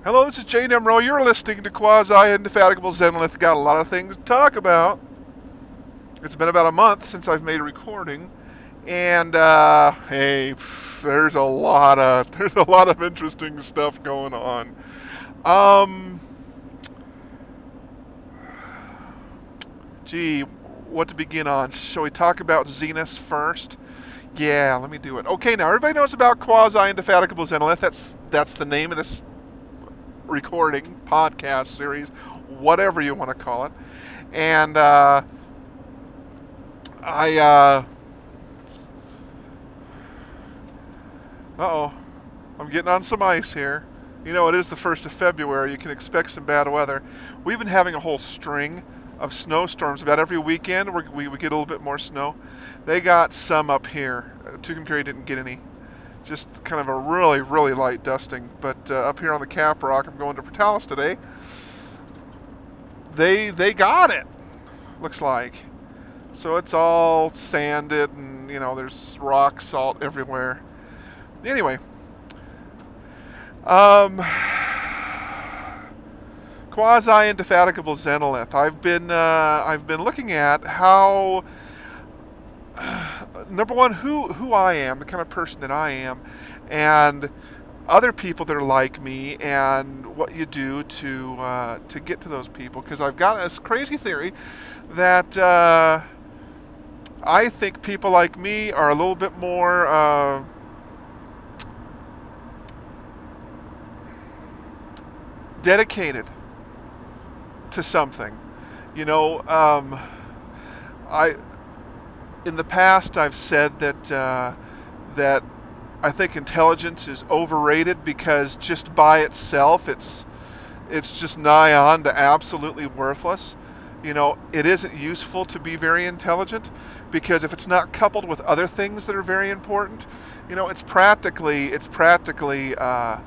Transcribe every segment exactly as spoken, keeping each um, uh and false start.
Hello, this is Jay Nemro. You're listening to Quasi Indefatigable Zenlith. Got a lot of things to talk about. It's been about a month since I've made a recording, and uh, hey, pff, there's a lot of there's a lot of interesting stuff going on. Um, gee, what to begin on? Shall we talk about Zenus first? Yeah, let me do it. Okay, now everybody knows about Quasi Indefatigable Zenlith. That's that's the name of this recording podcast series, whatever you want to call it. And uh, I, uh, uh-oh, I'm getting on some ice here. You know, it is the first of February. You can expect some bad weather. We've been having a whole string of snowstorms. About every weekend, we we, we get a little bit more snow. They got some up here. Uh, Tucumcari didn't get any. Just kind of a really, really light dusting. But uh, up here on the Cap Rock, I'm going to Portales today. They they got it. Looks like. So it's all sanded, and you know, there's rock salt everywhere. Anyway, um, quasi indefatigable Zenolith. I've been uh, I've been looking at how number one who who I am, the kind of person that I am, and other people that are like me, and what you do to uh, to get to those people. Because I've got this crazy theory that uh, I think people like me are a little bit more. Uh, dedicated to something. You know, um, I in the past I've said that uh, that I think intelligence is overrated because just by itself it's it's just nigh on to absolutely worthless. You know, it isn't useful to be very intelligent because if it's not coupled with other things that are very important, you know, it's practically it's practically uh,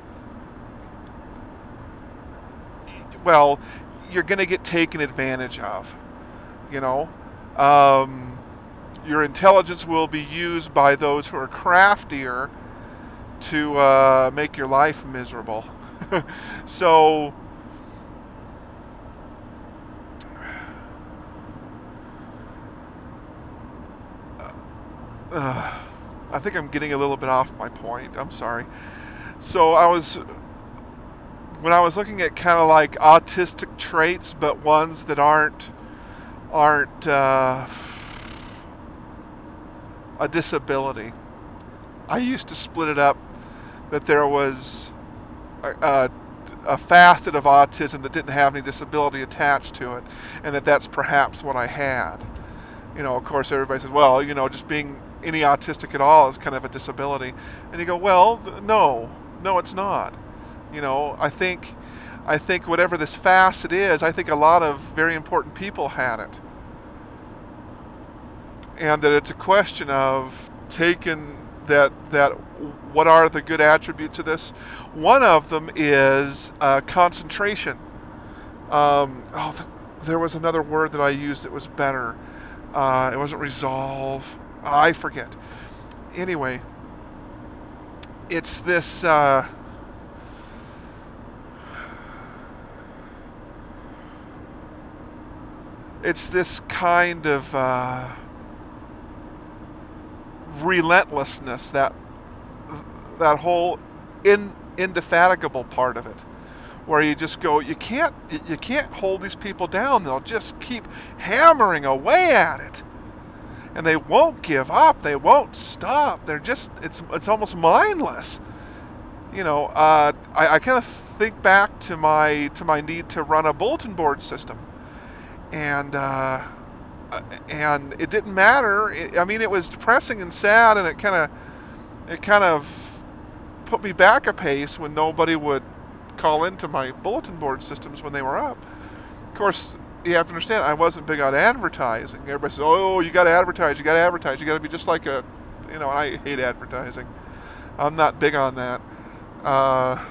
well, you're going to get taken advantage of. You know, um, your intelligence will be used by those who are craftier to uh, make your life miserable. so, uh, I think I'm getting a little bit off my point. I'm sorry. So I was when I was looking at kind of like autistic traits, but ones that aren't aren't uh, a disability. I used to split it up that there was a, a, a facet of autism that didn't have any disability attached to it, and that that's perhaps what I had. You know, of course, everybody says, well, you know, just being any autistic at all is kind of a disability. And you go, well, no, no, it's not. You know, I think, I think whatever this facet is, I think a lot of very important people had it, and that it's a question of taking that that what are the good attributes of this. One of them is uh, concentration. Um, oh, th- there was another word that I used that was better. Uh, it wasn't resolve. I forget. Anyway, it's this. Uh, it's this kind of uh, relentlessness that that whole in, indefatigable part of it, where you just go, you can't you can't hold these people down. They'll just keep hammering away at it, and they won't give up. They won't stop. They're just it's it's almost mindless. You know, uh, I, I kind of think back to my to my need to run a bulletin board system, and uh, and it didn't matter. It, I mean, it was depressing and sad, and it kind of it kind of put me back a pace when nobody would call into my bulletin board systems when they were up. Of course, you have to understand, I wasn't big on advertising. Everybody says, "Oh, you got to advertise. You got to advertise. You got to be just like a," you know. I hate advertising. I'm not big on that. Uh,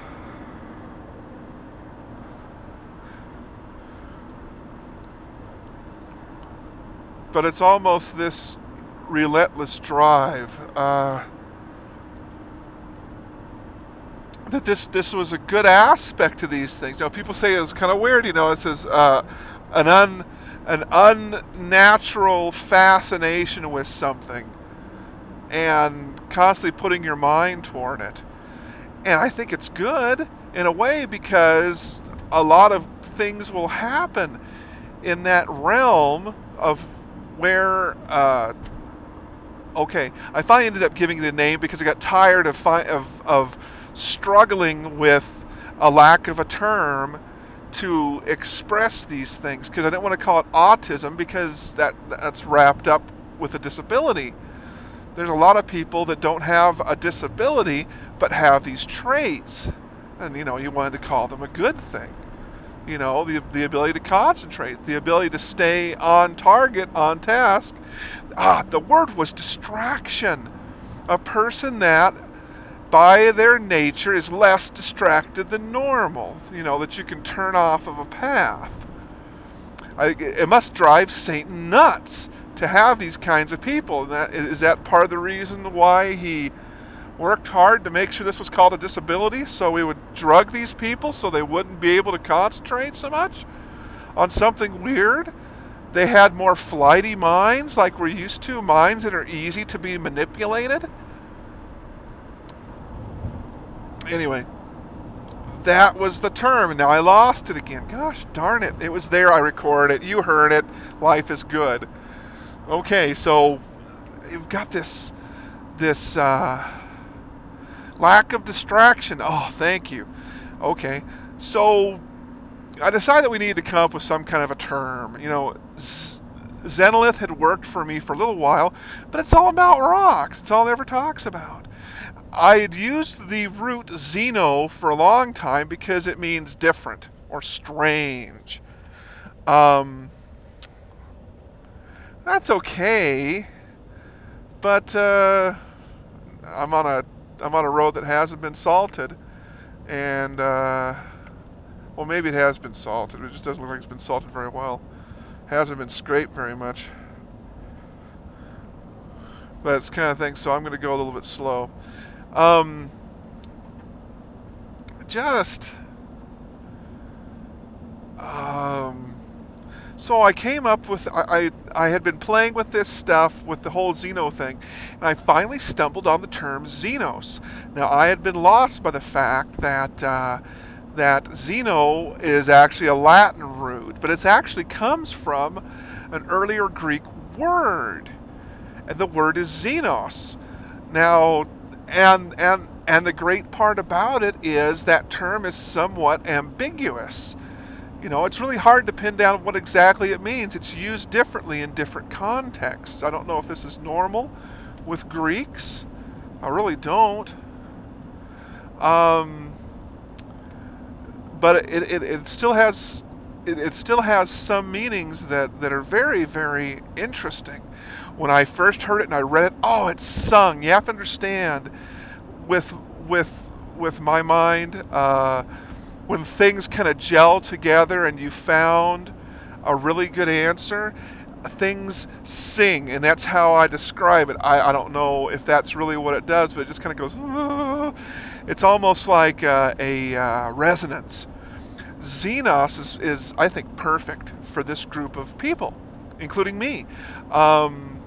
but it's almost this relentless drive. Uh, that this this was a good aspect to these things. You know, people say it's kind of weird. You know, it says uh, an un an unnatural fascination with something and constantly putting your mind toward it. And I think it's good in a way because a lot of things will happen in that realm of where uh, okay, I finally ended up giving it a name because I got tired of fi- of of struggling with a lack of a term to express these things because I didn't want to call it autism because that that's wrapped up with a disability. There's a lot of people that don't have a disability but have these traits, and you know you wanted to call them a good thing. You know, the the ability to concentrate, the ability to stay on target, on task. Ah, the word was distraction. A person that, by their nature, is less distracted than normal. You know, that you can turn off of a path. I, it must drive Satan nuts to have these kinds of people. And that, is that part of the reason why he worked hard to make sure this was called a disability? So we would drug these people so they wouldn't be able to concentrate so much on something weird? They had more flighty minds like we're used to, minds that are easy to be manipulated. Anyway, that was the term, and now I lost it again. Gosh darn it. It was there, I recorded it. You heard it. Life is good. Okay, so you've got this this uh, lack of distraction. Oh, thank you. Okay, so I decided we needed to come up with some kind of a term. You know, Z- Zenolith had worked for me for a little while, but it's all about rocks. It's all it ever talks about. I had used the root Xeno for a long time because it means different or strange. Um, that's okay, but uh, I'm on a I'm on a road that hasn't been salted, and uh, well, maybe it has been salted. It just doesn't look like it's been salted very well. Hasn't been scraped very much. But it's kind of thing, so I'm going to go a little bit slow. Um, just, um, so I came up with, I, I, I had been playing with this stuff, with the whole Xeno thing, and I finally stumbled on the term Xenos. Now, I had been lost by the fact that, uh, that Xeno is actually a Latin root, but it actually comes from an earlier Greek word, and the word is Xenos. Now, and and and the great part about it is that term is somewhat ambiguous. You know, it's really hard to pin down what exactly it means. It's used differently in different contexts. I don't know if this is normal with Greeks. I really don't. Um, but it, it, it still has it, it still has some meanings that, that are very, very interesting. When I first heard it and I read it, oh, it's sung. You have to understand, with with with my mind, uh, when things kind of gel together and you found a really good answer, things sing, and that's how I describe it. I, I don't know if that's really what it does, but it just kind of goes. "Ah." It's almost like uh, a uh, resonance. Xenos is, is, I think, perfect for this group of people, including me. Um,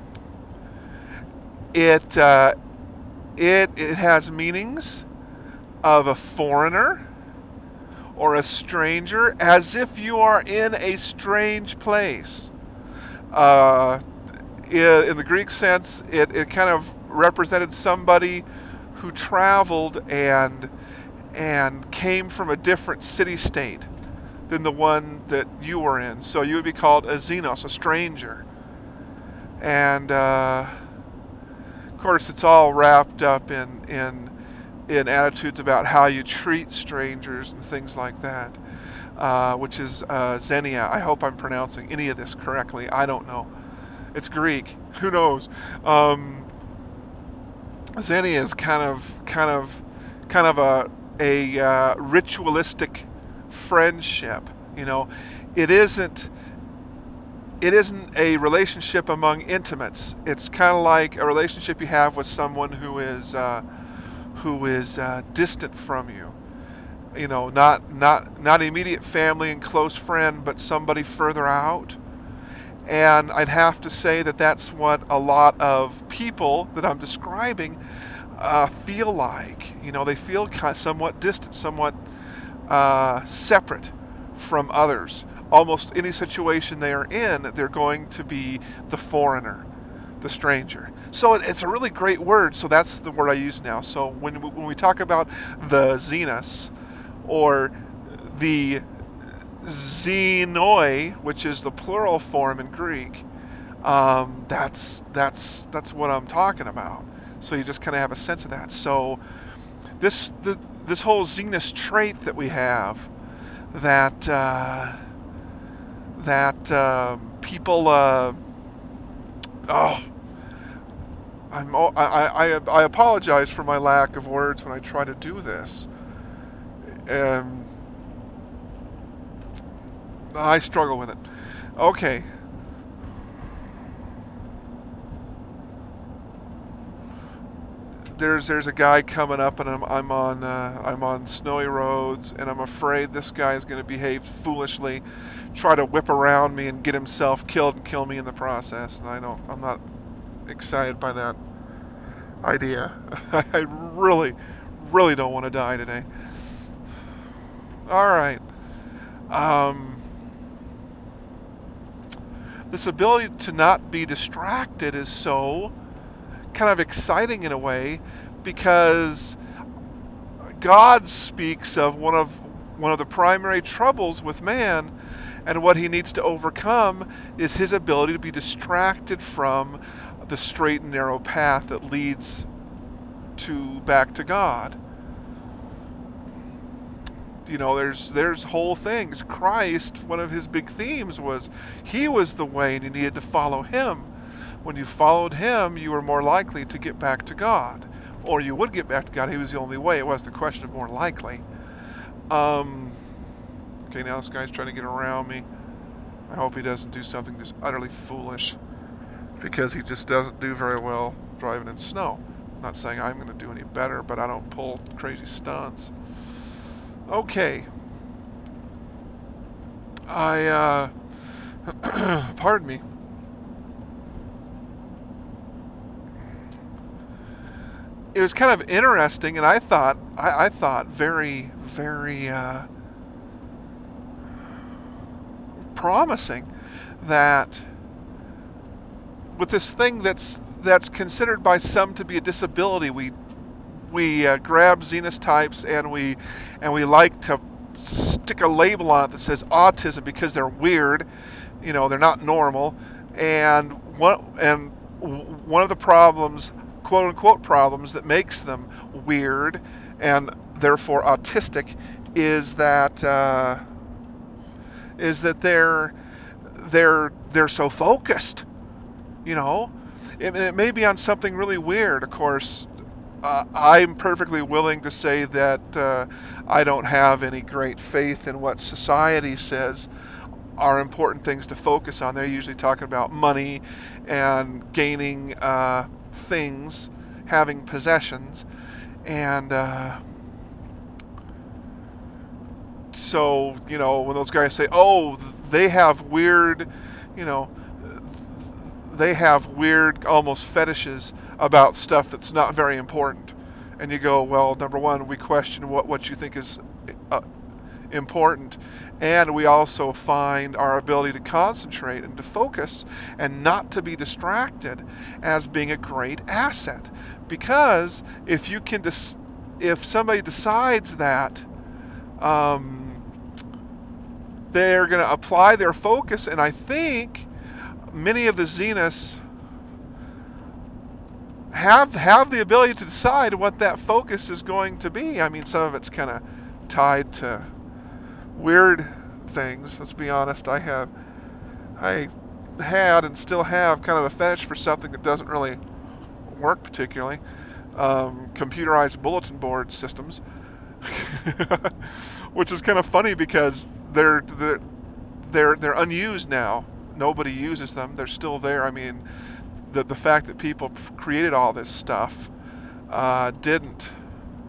it, uh, it, it has meanings of a foreigner or a stranger, as if you are in a strange place. Uh, in the Greek sense, it, it kind of represented somebody who traveled and and came from a different city state than the one that you were in. So you would be called a xenos, a stranger. And uh, of course, it's all wrapped up in in in attitudes about how you treat strangers and things like that, uh, which is uh, Xenia. I hope I'm pronouncing any of this correctly. I don't know. It's Greek. Who knows? Um, Xenia is kind of kind of kind of a a uh, ritualistic friendship. You know, it isn't it isn't a relationship among intimates. It's kind of like a relationship you have with someone who is uh, who is uh, distant from you. You know, not not not immediate family and close friend, but somebody further out. And I'd have to say that that's what a lot of people that I'm describing uh, feel like. You know, they feel kind of somewhat distant, somewhat uh, separate from others. Almost any situation they are in, they're going to be the foreigner, the stranger. So it's a really great word. So that's the word I use now. So when when we talk about the Zenos or the xenoi, which is the plural form in Greek, um, that's that's that's what I'm talking about. So you just kind of have a sense of that. So this the, this whole Xenos trait that we have, that uh, that uh, people, uh, oh, I'm I, I I apologize for my lack of words when I try to do this. Um, I struggle with it. Okay. there's there's a guy coming up, and I'm I'm on uh, I'm on snowy roads, and I'm afraid this guy is going to behave foolishly, try to whip around me and get himself killed and kill me in the process. And I don't I'm not excited by that idea. I really, really don't want to die today. All right. Um, this ability to not be distracted is so kind of exciting in a way, because God speaks of one of one of the primary troubles with man, and what he needs to overcome is his ability to be distracted from the straight and narrow path that leads to back to God. You know, there's there's whole things. Christ, one of his big themes was he was the way, and you needed to follow him. When you followed him, you were more likely to get back to God, or you would get back to God. He was the only way. It was the question of more likely. Um, okay, now this guy's trying to get around me. I hope he doesn't do something just utterly foolish, because he just doesn't do very well driving in snow. I'm not saying I'm going to do any better, but I don't pull crazy stunts. Okay. I, uh, pardon me. It was kind of interesting, and I thought, I, I thought very, very uh, promising that with this thing that's that's considered by some to be a disability, we we uh, grab Xenos types, and we and we like to stick a label on it that says autism because they're weird. You know, they're not normal, and one and one of the problems, quote unquote problems, that makes them weird and therefore autistic is that uh, is that they're they're they're so focused. You know, it, it may be on something really weird. Of course, uh, I'm perfectly willing to say that uh, I don't have any great faith in what society says are important things to focus on. They're usually talking about money and gaining uh, things, having possessions, and uh, so, you know, when those guys say, "Oh, they have weird," you know, they have weird, almost fetishes about stuff that's not very important, and you go, "Well, number one, we question what what you think is uh, important, and we also find our ability to concentrate and to focus and not to be distracted as being a great asset, because if you can dis- if somebody decides that um, they're going to apply their focus, and I think many of the Xenos have have the ability to decide what that focus is going to be. I mean, some of it's kind of tied to weird things. Let's be honest. I have, I had and still have kind of a fetish for something that doesn't really work particularly. Um, computerized bulletin board systems, which is kind of funny because they're they're they're they're unused now. Nobody uses them. They're still there. I mean, the the fact that people created all this stuff uh, didn't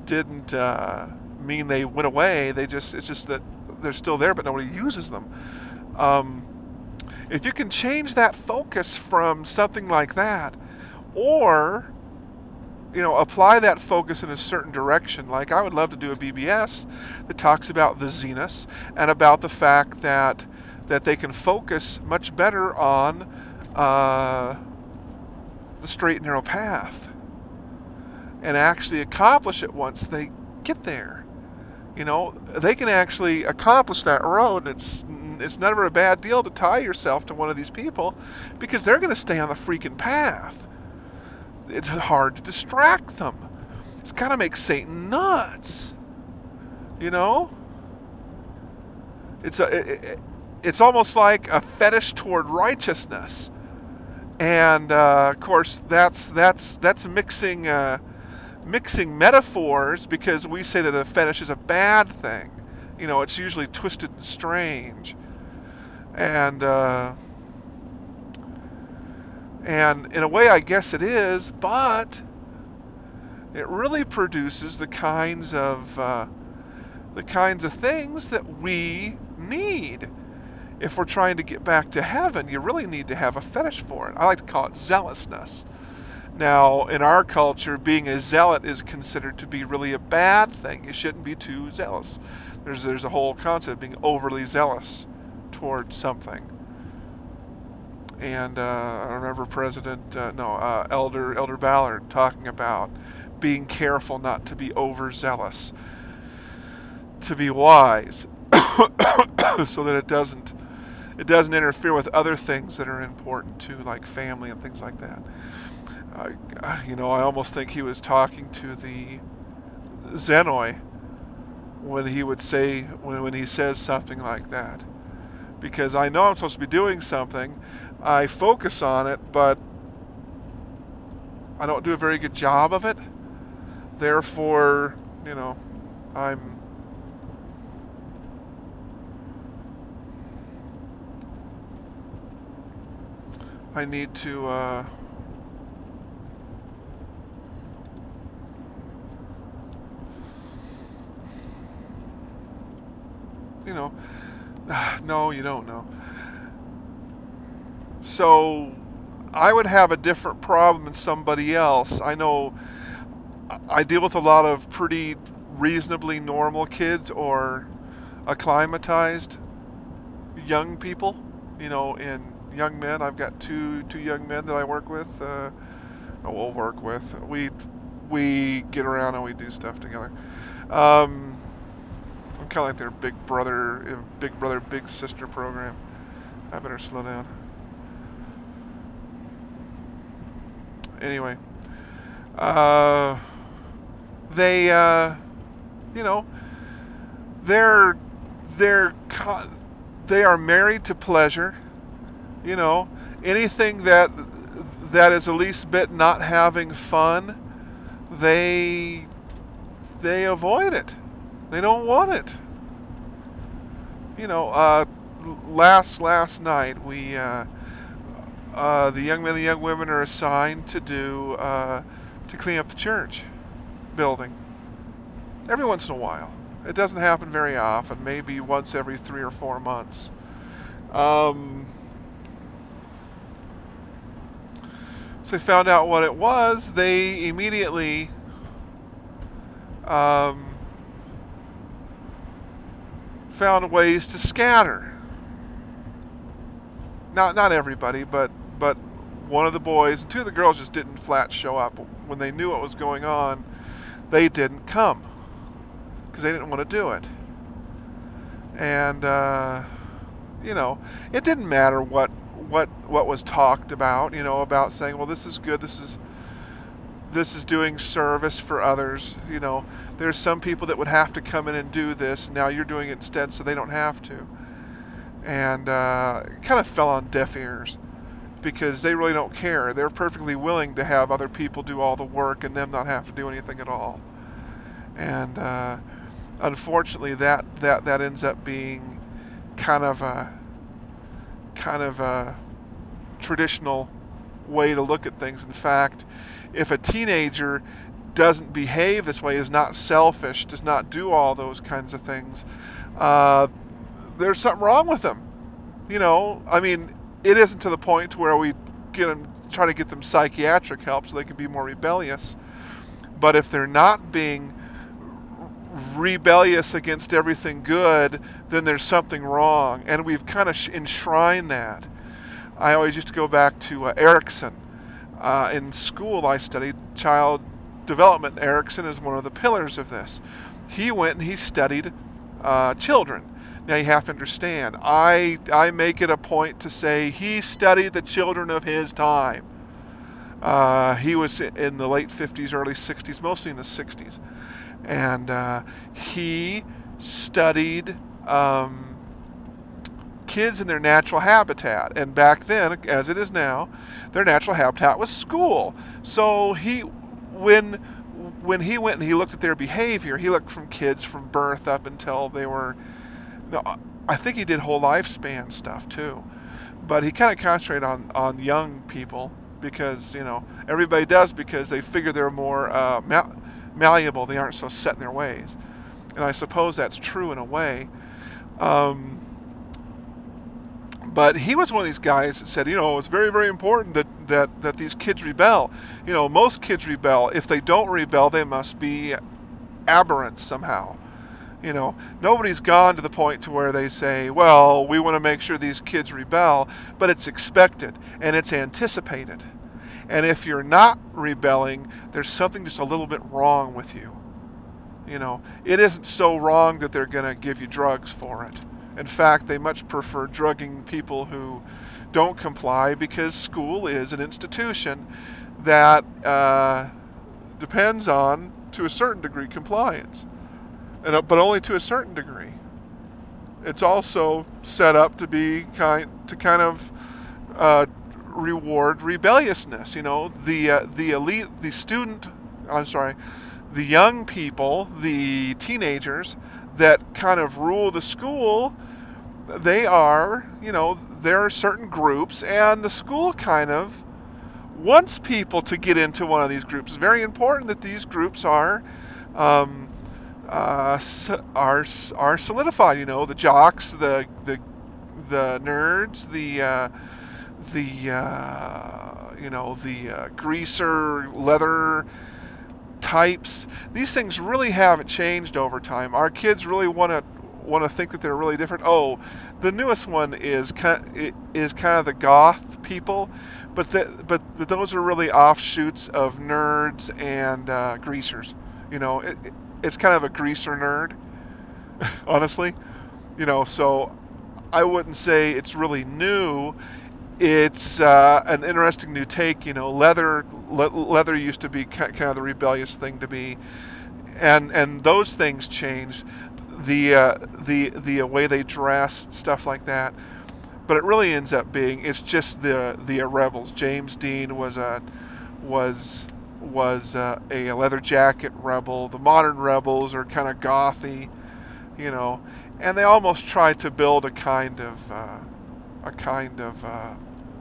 didn't uh, mean they went away. They just it's just that they're still there, but nobody uses them. Um, if you can change that focus from something like that, or you know, apply that focus in a certain direction. Like I would love to do a B B S that talks about the zenus and about the fact that that they can focus much better on uh, the straight and narrow path and actually accomplish it once they get there. You know, they can actually accomplish that road. It's it's never a bad deal to tie yourself to one of these people because they're going to stay on the freaking path. It's hard to distract them. It's got to make Satan nuts. You know? It's a it, it's almost like a fetish toward righteousness. And uh, of course that's that's that's mixing uh, mixing metaphors because we say that a fetish is a bad thing. You know, it's usually twisted and strange. And uh, and in a way I guess it is, but it really produces the kinds of uh, the kinds of things that we need. If we're trying to get back to heaven, you really need to have a fetish for it. I like to call it zealousness. Now, in our culture, being a zealot is considered to be really a bad thing. You shouldn't be too zealous. There's there's a whole concept of being overly zealous towards something. And uh, I remember President, uh, no, uh, Elder Elder Ballard talking about being careful not to be overzealous, to be wise, so that it doesn't it doesn't interfere with other things that are important too, like family and things like that. Uh, you know, I almost think he was talking to the Zenoi when he would say when when he says something like that, because I know I'm supposed to be doing something. I focus on it, but I don't do a very good job of it. Therefore, you know, I'm I need to uh, you know, no, you don't know. So I would have a different problem than somebody else. I know I deal with a lot of pretty reasonably normal kids or acclimatized young people, you know, and young men. I've got two two young men that I work with. Uh, we'll work with. We we get around and we do stuff together. Um, I'm kind of like their big brother, big brother, big sister program. I better slow down. Anyway, uh, they, uh, you know, they're they're they are married to pleasure. You know, anything that that is the least bit not having fun, they they avoid it. They don't want it. You know, uh, last last night we uh, uh, the young men and the young women are assigned to do uh, to clean up the church building every once in a while. It doesn't happen very often, maybe once every three or four months. Um, so they found out what it was. They immediately um, found ways to scatter. Not not everybody, but but one of the boys and two of the girls just didn't flat show up. When they knew what was going on, they didn't come because they didn't want to do it. And uh, you know, it didn't matter what what what was talked about. You know, about saying, well, this is good. This is this is doing service for others. You know, there's some people that would have to come in and do this. Now you're doing it instead, so they don't have to. And uh, it kind of fell on deaf ears because they really don't care. They're perfectly willing to have other people do all the work and them not have to do anything at all. And uh, unfortunately, that, that that ends up being kind of a kind of a traditional way to look at things. In fact, if a teenager doesn't behave this way, is not selfish, does not do all those kinds of things, uh, there's something wrong with them. You know, I mean, it isn't to the point to where we get them, try to get them psychiatric help so they can be more rebellious. But if they're not being rebellious against everything good, then there's something wrong. And we've kind of enshrined that. I always used to go back to uh, Erickson. Uh, in school, I studied child development. Erickson is one of the pillars of this. He went and he studied uh, children. Now you have to understand, I, I make it a point to say he studied the children of his time. Uh, he was in the late fifties, early sixties, mostly in the sixties. And uh, he studied um, kids in their natural habitat. And back then, as it is now, their natural habitat was school. So he, when when he went and he looked at their behavior, he looked from kids from birth up until they were, no, I think he did whole lifespan stuff too. But he kind of concentrated on, on young people because, you know, everybody does because they figure they're more uh, mal- malleable. They aren't so set in their ways. And I suppose that's true in a way. Um, but he was one of these guys that said, you know, it's very, very important that, that, that these kids rebel. You know, most kids rebel. If they don't rebel, they must be aberrant somehow. You know, nobody's gone to the point to where they say, well, we want to make sure these kids rebel, but it's expected and it's anticipated. And if you're not rebelling, there's something just a little bit wrong with you. You know, it isn't so wrong that they're going to give you drugs for it. In fact, they much prefer drugging people who don't comply because school is an institution that uh, depends on, to a certain degree, compliance. And, but only to a certain degree. It's also set up to be kind to kind of uh, reward rebelliousness. You know, the uh, the elite, the student. I'm sorry, the young people, the teenagers that kind of rule the school. They are, you know, there are certain groups, and the school kind of wants people to get into one of these groups. It's very important that these groups are. Um, Uh, are are solidified. You know, the jocks, the the the nerds, the uh, the uh, you know the uh, greaser leather types. These things really haven't changed over time. Our kids really want to want to think that they're really different. Oh, the newest one is kind is kind of the goth people, but the, but those are really offshoots of nerds and uh, greasers. You know, it, it's kind of a greaser nerd, honestly. You know, so I wouldn't say it's really new. It's uh, an interesting new take. You know, leather le- leather used to be kind of the rebellious thing to be, and and those things changed. The uh, the the way they dress, stuff like that. But it really ends up being it's just the the rebels. James Dean was a was was uh, a leather jacket rebel. The modern rebels are kind of gothy, you know, and they almost try to build a kind of uh, a kind of uh,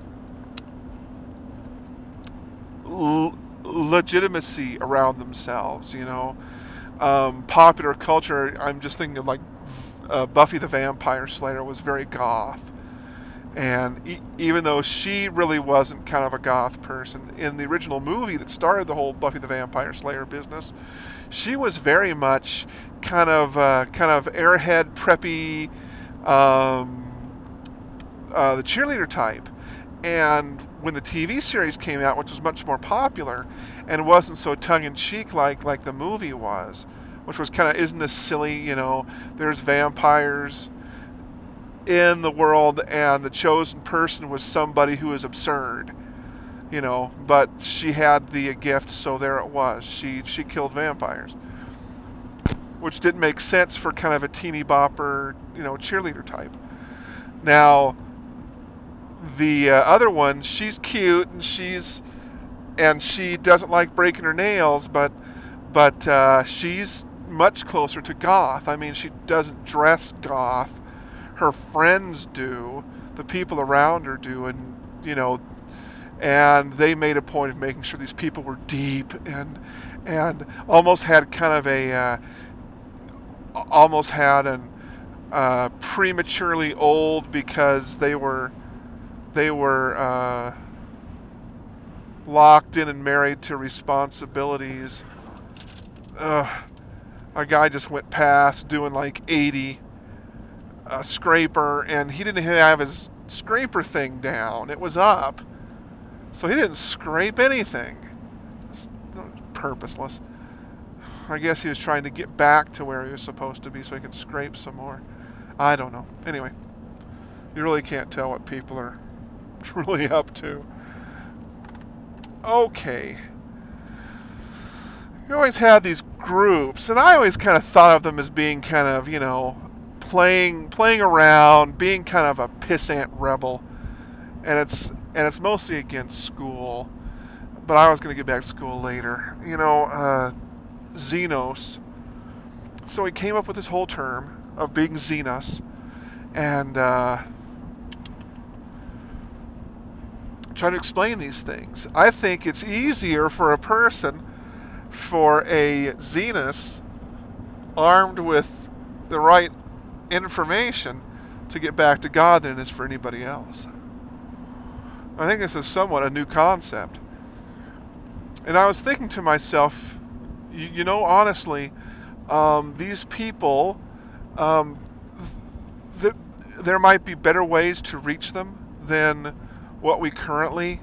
l- legitimacy around themselves, you know. Um, popular culture. I'm just thinking of like uh, Buffy the Vampire Slayer was very goth. And e- even though she really wasn't kind of a goth person, in the original movie that started the whole Buffy the Vampire Slayer business, she was very much kind of uh, kind of airhead, preppy, um, uh, the cheerleader type. And when the T V series came out, which was much more popular and wasn't so tongue-in-cheek like like the movie was, which was kind of, isn't this silly? You know, there's vampires in the world, and the chosen person was somebody who is absurd, you know. But she had the gift, so there it was. She she killed vampires, which didn't make sense for kind of a teeny bopper, you know, cheerleader type. Now, the uh, other one, she's cute and she's and she doesn't like breaking her nails, but but uh, she's much closer to goth. I mean, she doesn't dress goth. Her friends do, the people around her do, and you know, and they made a point of making sure these people were deep and and almost had kind of a uh, almost had an uh, prematurely old because they were they were uh, locked in and married to responsibilities. Uh, a guy just went past doing like eighty, a scraper, and he didn't have his scraper thing down. It was up, so he didn't scrape anything. It's purposeless. I guess he was trying to get back to where he was supposed to be so he could scrape some more. I don't know. Anyway, you really can't tell what people are truly up to. Okay. You always had these groups, and I always kind of thought of them as being kind of, you know, playing playing around, being kind of a pissant rebel, and it's and it's mostly against school. But I was going to get back to school later. You know, uh, Xenos. So he came up with this whole term of being Xenos, and uh, trying to explain these things. I think it's easier for a person, for a Xenos, armed with the right information, to get back to God than it is for anybody else. I think this is somewhat a new concept. And I was thinking to myself, you, you know, honestly, um, these people, um, th- there might be better ways to reach them than what we currently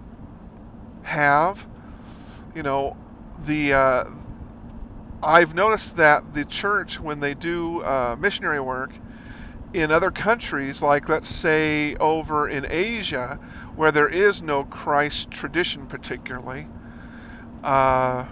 have. You know, the uh, I've noticed that the church, when they do uh, missionary work in other countries, like let's say over in Asia, where there is no Christ tradition particularly, uh,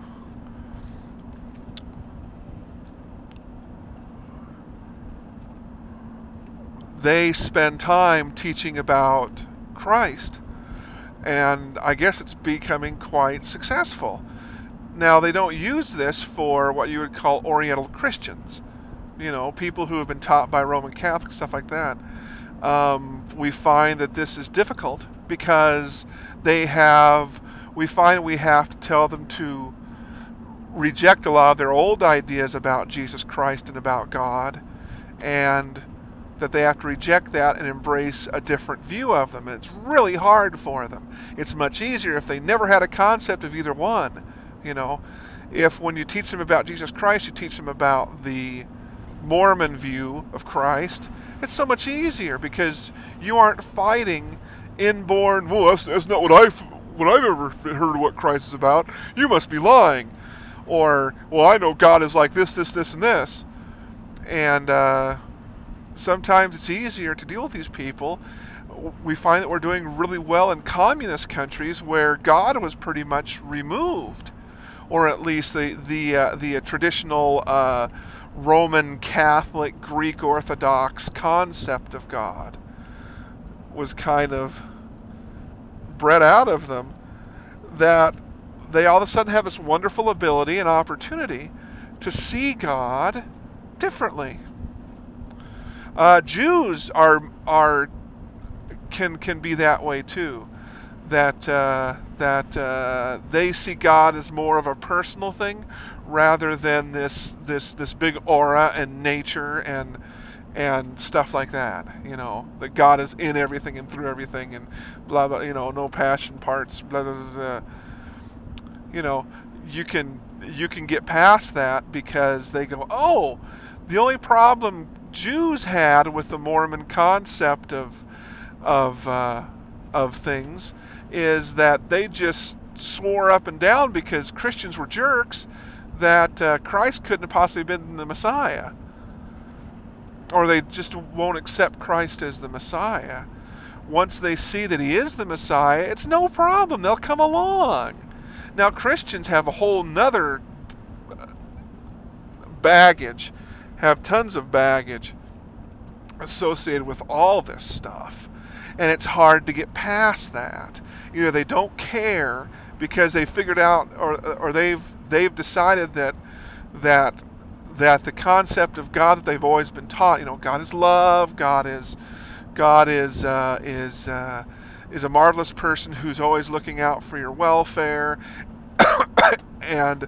they spend time teaching about Christ. And I guess it's becoming quite successful. Now, they don't use this for what you would call Oriental Christians, you know, people who have been taught by Roman Catholics, stuff like that. Um, we find that this is difficult because they have, we find we have to tell them to reject a lot of their old ideas about Jesus Christ and about God, and that they have to reject that and embrace a different view of them. And it's really hard for them. It's much easier if they never had a concept of either one. You know, if when you teach them about Jesus Christ, you teach them about the Mormon view of Christ, it's so much easier because you aren't fighting inborn, well, that's, that's not what I've, what I've ever heard of what Christ is about. You must be lying. Or, well, I know God is like this, this, this, and this. And, uh, sometimes it's easier to deal with these people. We find that we're doing really well in communist countries where God was pretty much removed, or at least the the uh, the uh, traditional uh, Roman Catholic Greek Orthodox concept of God was kind of bred out of them. That they all of a sudden have this wonderful ability and opportunity to see God differently. Uh, Jews are are can can be that way too. That uh, that uh, they see God as more of a personal thing rather than this this this big aura and nature and and stuff like that. You know, that God is in everything and through everything and blah blah. You know, no passion parts. Blah blah blah. blah. You know, you can you can get past that because they go, oh, the only problem Jews had with the Mormon concept of of uh, of things is that they just swore up and down because Christians were jerks that uh, Christ couldn't have possibly been the Messiah, or they just won't accept Christ as the Messiah. Once they see that he is the Messiah, it's no problem. They'll come along. Now Christians have a whole nother baggage, have tons of baggage associated with all this stuff. And it's hard to get past that. Either they don't care because they figured out, or or they've they've decided that that that the concept of God that they've always been taught, you know, God is love, God is God is uh, is uh, is a marvelous person who's always looking out for your welfare, and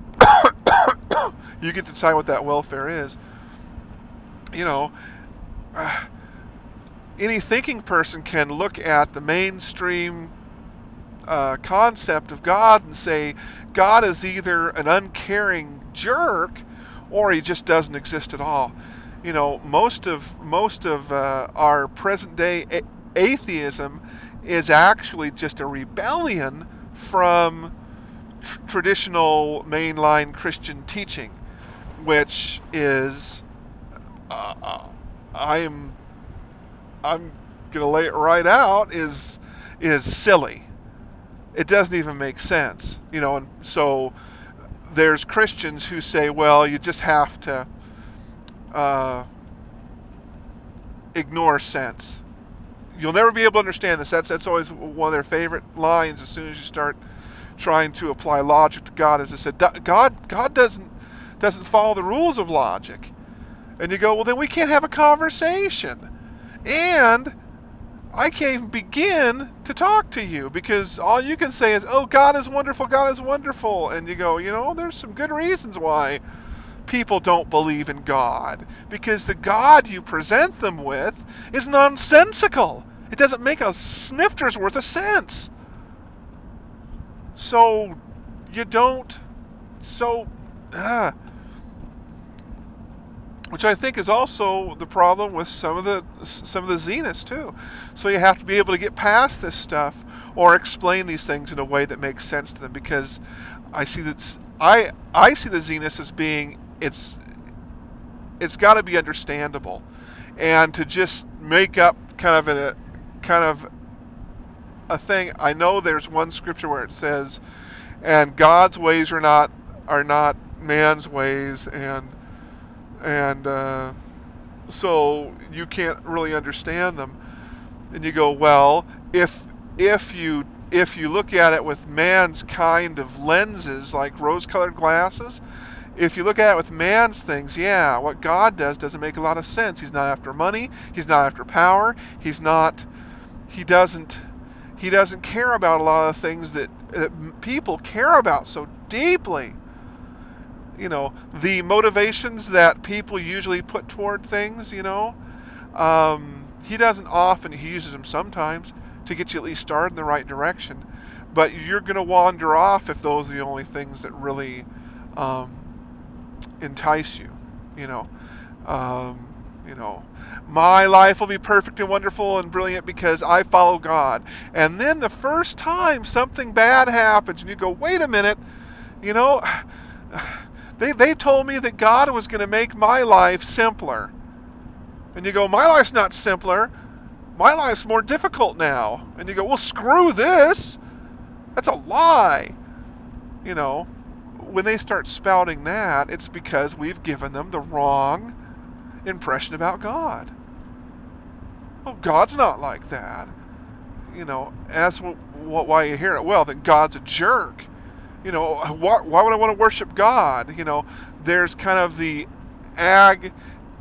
you get to decide what that welfare is. You know, uh, any thinking person can look at the mainstream uh, concept of God and say God is either an uncaring jerk or he just doesn't exist at all. You know, most of most of uh, our present day a- atheism is actually just a rebellion from tr- traditional mainline Christian teaching, which is uh, uh, I am I'm gonna lay it right out is is silly. It doesn't even make sense, you know. And so there's Christians who say, well, you just have to uh, ignore sense. You'll never be able to understand this. That's that's always one of their favorite lines. As soon as you start trying to apply logic to God, as I said, God God doesn't doesn't follow the rules of logic. And you go, well, then we can't have a conversation. And I can't even begin to talk to you because all you can say is, oh, God is wonderful, God is wonderful. And you go, you know, there's some good reasons why people don't believe in God. Because the God you present them with is nonsensical. It doesn't make a snifter's worth of sense. So you don't, so, uh, which I think is also the problem with some of the some of the Zenists too. So you have to be able to get past this stuff or explain these things in a way that makes sense to them. Because I see that I I see the Zenists as being it's it's got to be understandable, and to just make up kind of a kind of a thing. I know there's one scripture where it says, "And God's ways are not are not man's ways," and and uh, so you can't really understand them. And you go, well, if if you if you look at it with man's kind of lenses, like rose-colored glasses, if you look at it with man's things, yeah, what God does doesn't make a lot of sense. He's not after money. He's not after power. He's not. He doesn't. He doesn't care about a lot of things that, that people care about so deeply. You know, the motivations that people usually put toward things, you know, um, he doesn't often, he uses them sometimes to get you at least started in the right direction. But you're going to wander off if those are the only things that really um, entice you, you know. Um, you know, my life will be perfect and wonderful and brilliant because I follow God. And then the first time something bad happens and you go, wait a minute, you know, They, they told me that God was going to make my life simpler. And you go, my life's not simpler. My life's more difficult now. And you go, well, screw this. That's a lie. You know, when they start spouting that, it's because we've given them the wrong impression about God. Oh, God's not like that. You know, that's what, what, why you hear it. Well, then God's a jerk. You know, why, why would I want to worship God? You know, there's kind of the ag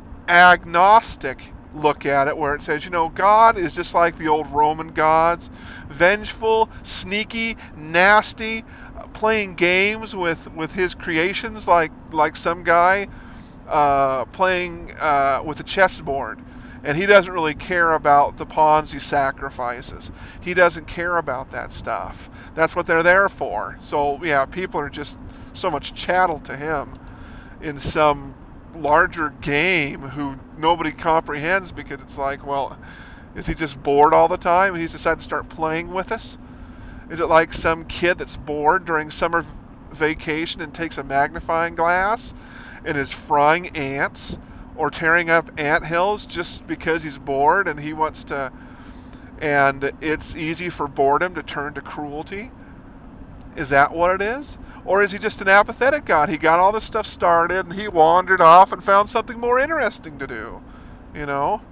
agnostic look at it where it says, you know, God is just like the old Roman gods, vengeful, sneaky, nasty, uh, playing games with, with his creations like like some guy uh, playing uh, with a chessboard. And he doesn't really care about the pawns he sacrifices. He doesn't care about that stuff. That's what they're there for. So, yeah, people are just so much chattel to him in some larger game who nobody comprehends because it's like, well, is he just bored all the time? He's decided to start playing with us? Is it like some kid that's bored during summer vacation and takes a magnifying glass and is frying ants or tearing up ant hills just because he's bored and he wants to, and it's easy for boredom to turn to cruelty? Is that what it is? Or is he just an apathetic God? He got all this stuff started and he wandered off and found something more interesting to do. You know?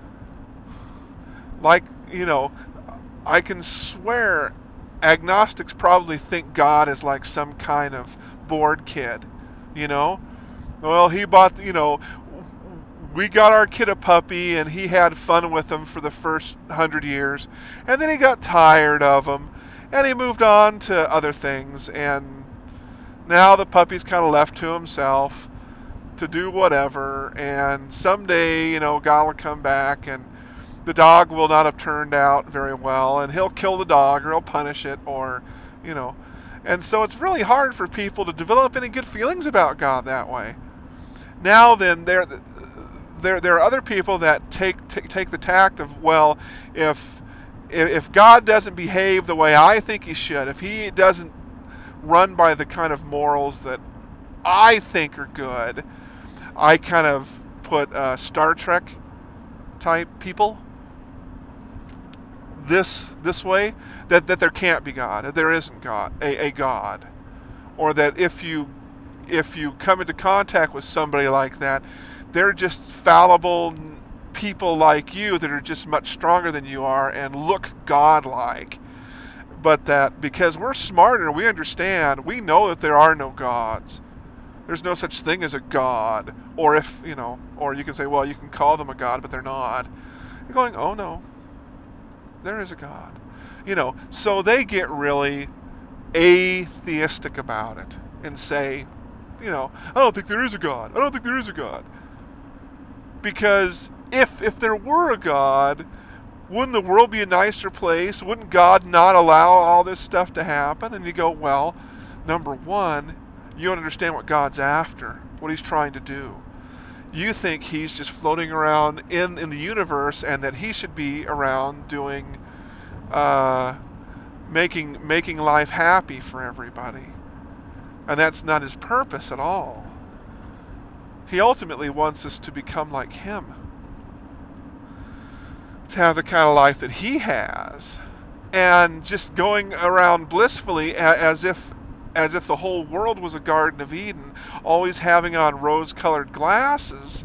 Like, you know, I can swear agnostics probably think God is like some kind of bored kid. You know? Well, he bought, you know, we got our kid a puppy and he had fun with him for the first hundred years. And then he got tired of him and he moved on to other things. And Now the puppy's kind of left to himself to do whatever, and someday, you know, God will come back and the dog will not have turned out very well, and he'll kill the dog or he'll punish it, or, you know. And so it's really hard for people to develop any good feelings about God that way. Now then, there, there, there are other people that take, take take the tact of, well, if if God doesn't behave the way I think he should, if he doesn't run by the kind of morals that I think are good, I kind of put uh, Star Trek type people this this way, that, that there can't be God, that there isn't God, a, a God, or that if you if you come into contact with somebody like that, they're just fallible people like you that are just much stronger than you are and look godlike. But that because we're smarter, we understand, we know that there are no gods. There's no such thing as a god. Or if, you know, or you can say, well, you can call them a god, but they're not. You're going, oh no, there is a God. You know, so they get really atheistic about it and say, you know, I don't think there is a God. I don't think there is a God. Because if if there were a God, wouldn't the world be a nicer place? Wouldn't God not allow all this stuff to happen? And you go, well, number one, you don't understand what God's after, what he's trying to do. You think he's just floating around in, in the universe and that he should be around doing, uh, making making life happy for everybody. And that's not his purpose at all. He ultimately wants us to become like him, to have the kind of life that he has, and just going around blissfully as if as if the whole world was a Garden of Eden, always having on rose-colored glasses.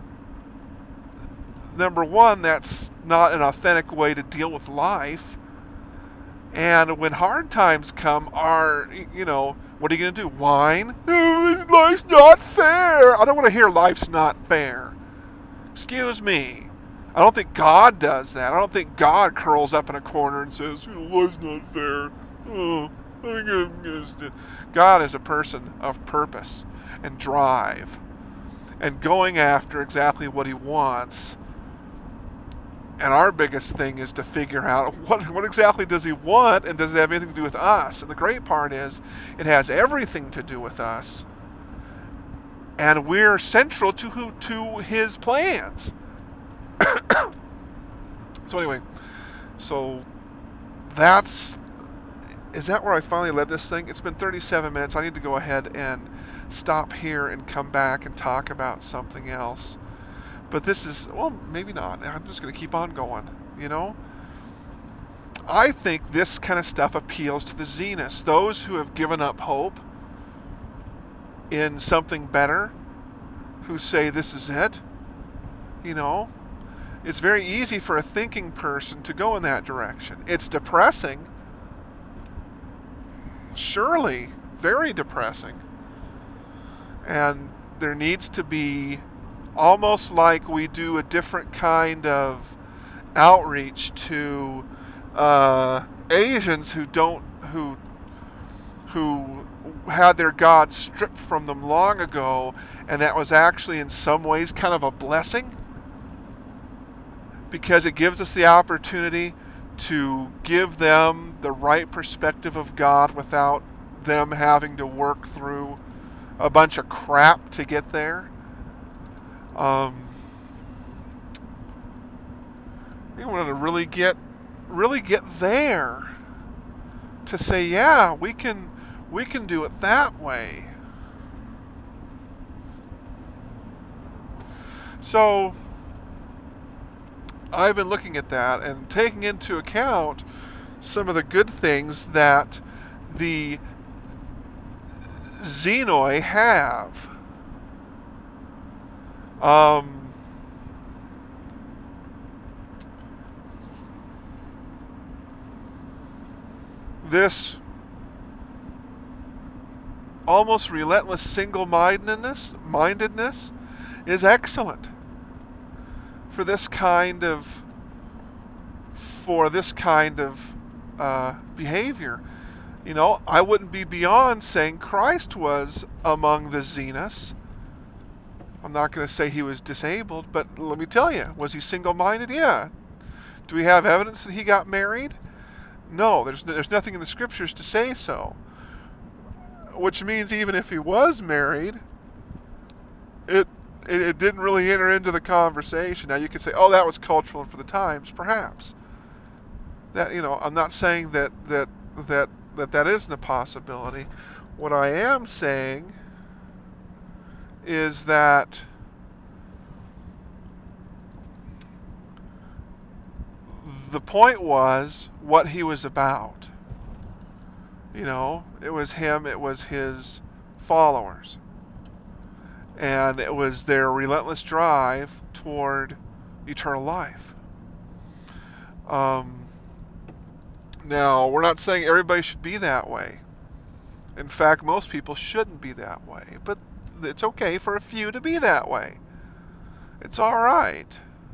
Number one, that's not an authentic way to deal with life. And when hard times come, are, you know, what are you going to do? Whine? Oh, life's not fair. I don't want to hear life's not fair. Excuse me. I don't think God does that. I don't think God curls up in a corner and says, you know, life's not fair. Oh, I think I'm just... God is a person of purpose and drive and going after exactly what he wants. And our biggest thing is to figure out what, what exactly does he want, and does it have anything to do with us? And the great part is it has everything to do with us. And we're central to, who, to his plans. So anyway, so that's... Is that where I finally led this thing? It's been thirty-seven minutes. I need to go ahead and stop here and come back and talk about something else. But this is, well, maybe not. I'm just going to keep on going, you know? I think this kind of stuff appeals to the Zionists, those who have given up hope in something better, who say this is it, you know? It's very easy for a thinking person to go in that direction. It's depressing. Surely, very depressing. And there needs to be, almost like we do a different kind of outreach to uh, Asians who don't, who, who had their God stripped from them long ago, and that was actually in some ways kind of a blessing, because it gives us the opportunity to give them the right perspective of God without them having to work through a bunch of crap to get there. Um, you want to really get, really get there to say, yeah, we can, we can do it that way. So I've been looking at that and taking into account some of the good things that the Xenoi have. Um, this almost relentless single-mindedness mindedness is excellent for this kind of for this kind of uh, behavior. You know, I wouldn't be beyond saying Christ was among the Zenas. I'm not going to say he was disabled, but let me tell you, was he single-minded? Yeah. Do we have evidence that he got married? No, there's there's nothing in the scriptures to say so. Which means even if he was married, it it, it didn't really enter into the conversation. Now you could say, oh, that was cultural for the times, perhaps. That you know, I'm not saying that that that that that isn't a possibility. What I am saying is that the point was what he was about. You know, it was him, it was his followers. And it was their relentless drive toward eternal life. Um, now, we're not saying everybody should be that way. In fact, most people shouldn't be that way. But it's okay for a few to be that way. It's all right.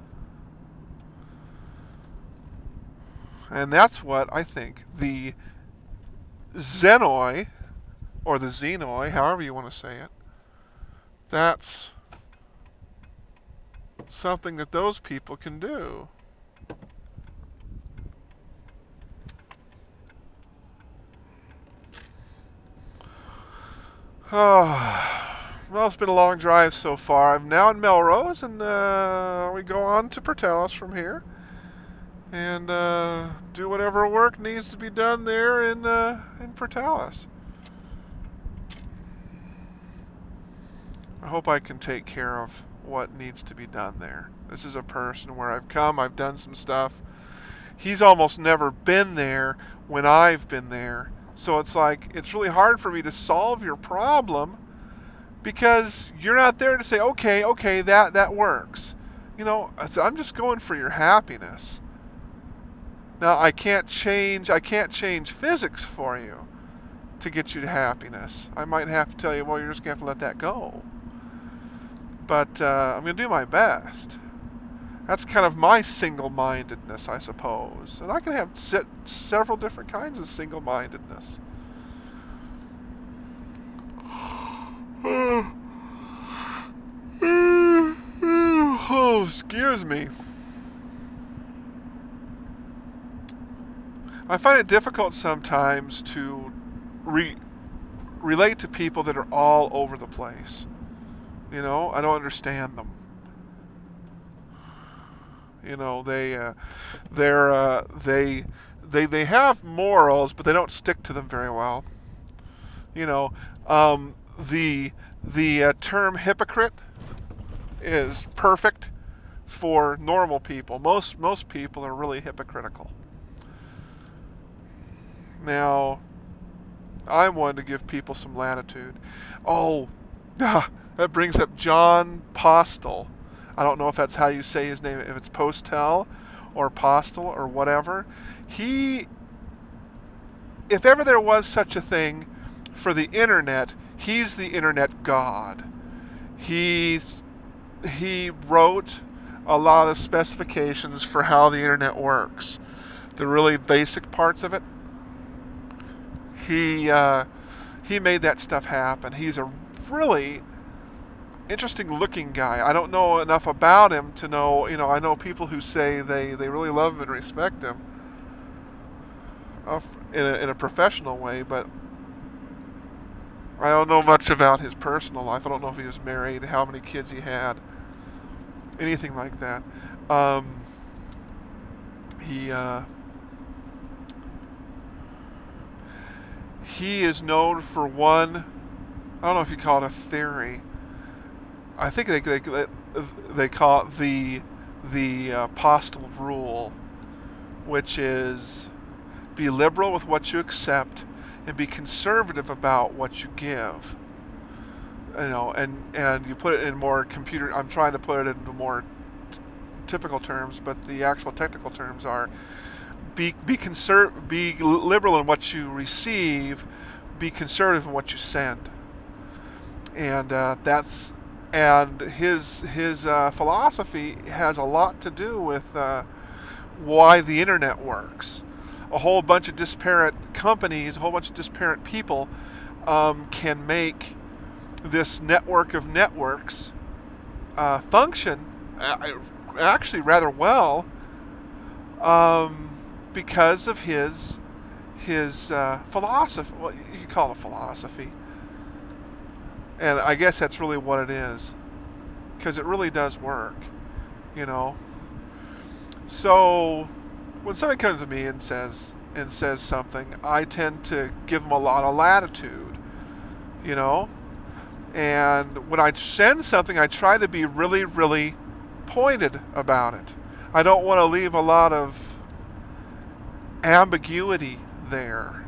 And that's what I think the Zenoi, or the Zenoi, however you want to say it, that's something that those people can do. Oh, well, it's been a long drive so far. I'm now in Melrose, and uh, we go on to Portales from here, and uh, do whatever work needs to be done there in uh, in Portales. I hope I can take care of what needs to be done there. This is a person where I've come, I've done some stuff. He's almost never been there when I've been there. So it's like, it's really hard for me to solve your problem because you're not there to say, okay, okay, that, that works. You know, I'm just going for your happiness. Now, I can't change, I can't change physics for you to get you to happiness. I might have to tell you, well, you're just going to have to let that go. But uh, I'm going to do my best. That's kind of my single-mindedness, I suppose. And I can have se- several different kinds of single-mindedness. Oh, excuse me. I find it difficult sometimes to re- relate to people that are all over the place. You know, I don't understand them. You know, they uh, they're uh, they they they have morals, but they don't stick to them very well. You know, um, the the uh, term hypocrite is perfect for normal people. Most most people are really hypocritical. Now, I'm one to give people some latitude. Oh, ah, that brings up John Postel. I don't know if that's how you say his name, if it's Postel or Postel or whatever. He, if ever there was such a thing for the internet, he's the internet god. He's he wrote a lot of specifications for how the internet works. The really basic parts of it. He uh, he made that stuff happen. He's a really interesting looking guy. I don't know enough about him to know, you know, I know people who say they, they really love him and respect him uh, in, a, in a professional way, but I don't know much about his personal life. I don't know if he was married, how many kids he had, anything like that. Um, he uh, he is known for one. I don't know if you call it a theory. I think they they, they call it the the uh, Postel rule, which is be liberal with what you accept and be conservative about what you give. You know, and and you put it in more computer. I'm trying to put it into more t- typical terms, but the actual technical terms are be be conser- be liberal in what you receive, be conservative in what you send, and uh, that's and his his uh, philosophy has a lot to do with uh, why the internet works. a whole bunch of disparate companies, a whole bunch of disparate people um, can make this network of networks uh, function uh, actually rather well um, because of his his uh, philosophy. Well, you could call it a philosophy, and I guess that's really what it is, because it really does work, you know. So when somebody comes to me and says and says something, I tend to give them a lot of latitude, you know. And when I send something, I try to be really, really pointed about it. I don't want to leave a lot of ambiguity there.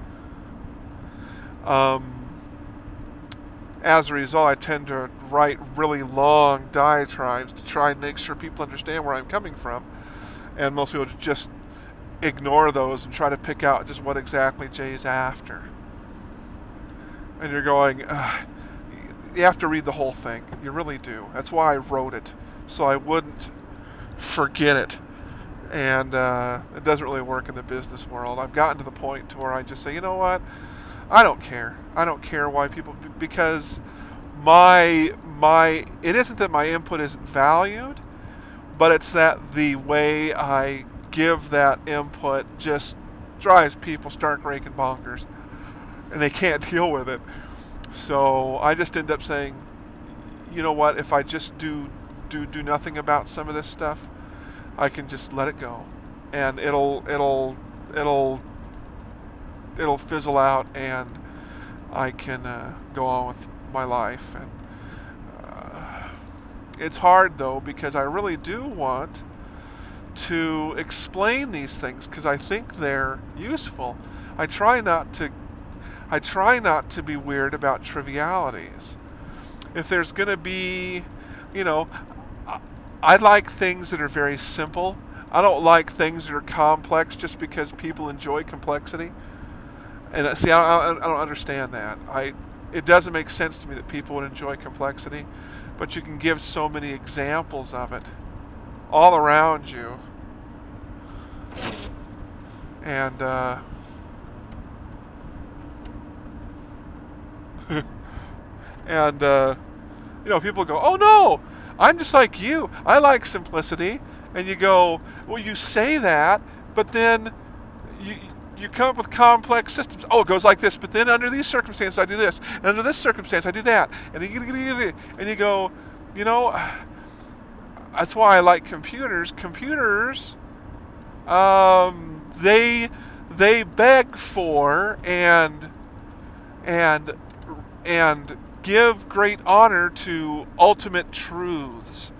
Um, as a result, I tend to write really long diatribes to try and make sure people understand where I'm coming from. And most people just ignore those and try to pick out just what exactly Jay's after. And you're going, Ugh. You have to read the whole thing. You really do. That's why I wrote it, so I wouldn't forget it. And uh, it doesn't really work in the business world. I've gotten to the point to where I just say, you know what? I don't care. I don't care why people, because my my it isn't that my input isn't valued, but it's that the way I give that input just drives people stark raking bonkers, and they can't deal with it. So I just end up saying, you know what? If I just do do do nothing about some of this stuff, I can just let it go, and it'll it'll it'll it'll fizzle out, and I can uh, go on with my life. And uh, it's hard though, because I really do want to explain these things because I think they're useful. I try not to I try not to be weird about trivialities. If there's going to be, you know, I, I like things that are very simple. I don't like things that are complex just because people enjoy complexity. And uh, see, I, I, I don't understand that. I it doesn't make sense to me that people would enjoy complexity, but you can give so many examples of it all around you. And uh, and uh, you know, people go, "Oh no, I'm just like you. I like simplicity." And you go, "Well, you say that, but then you you come up with complex systems. Oh, it goes like this, but then under these circumstances I do this, and under this circumstance I do that." And you and you go, you know, that's why I like computers. Computers, um, they they beg for and and and give great honor to ultimate truths.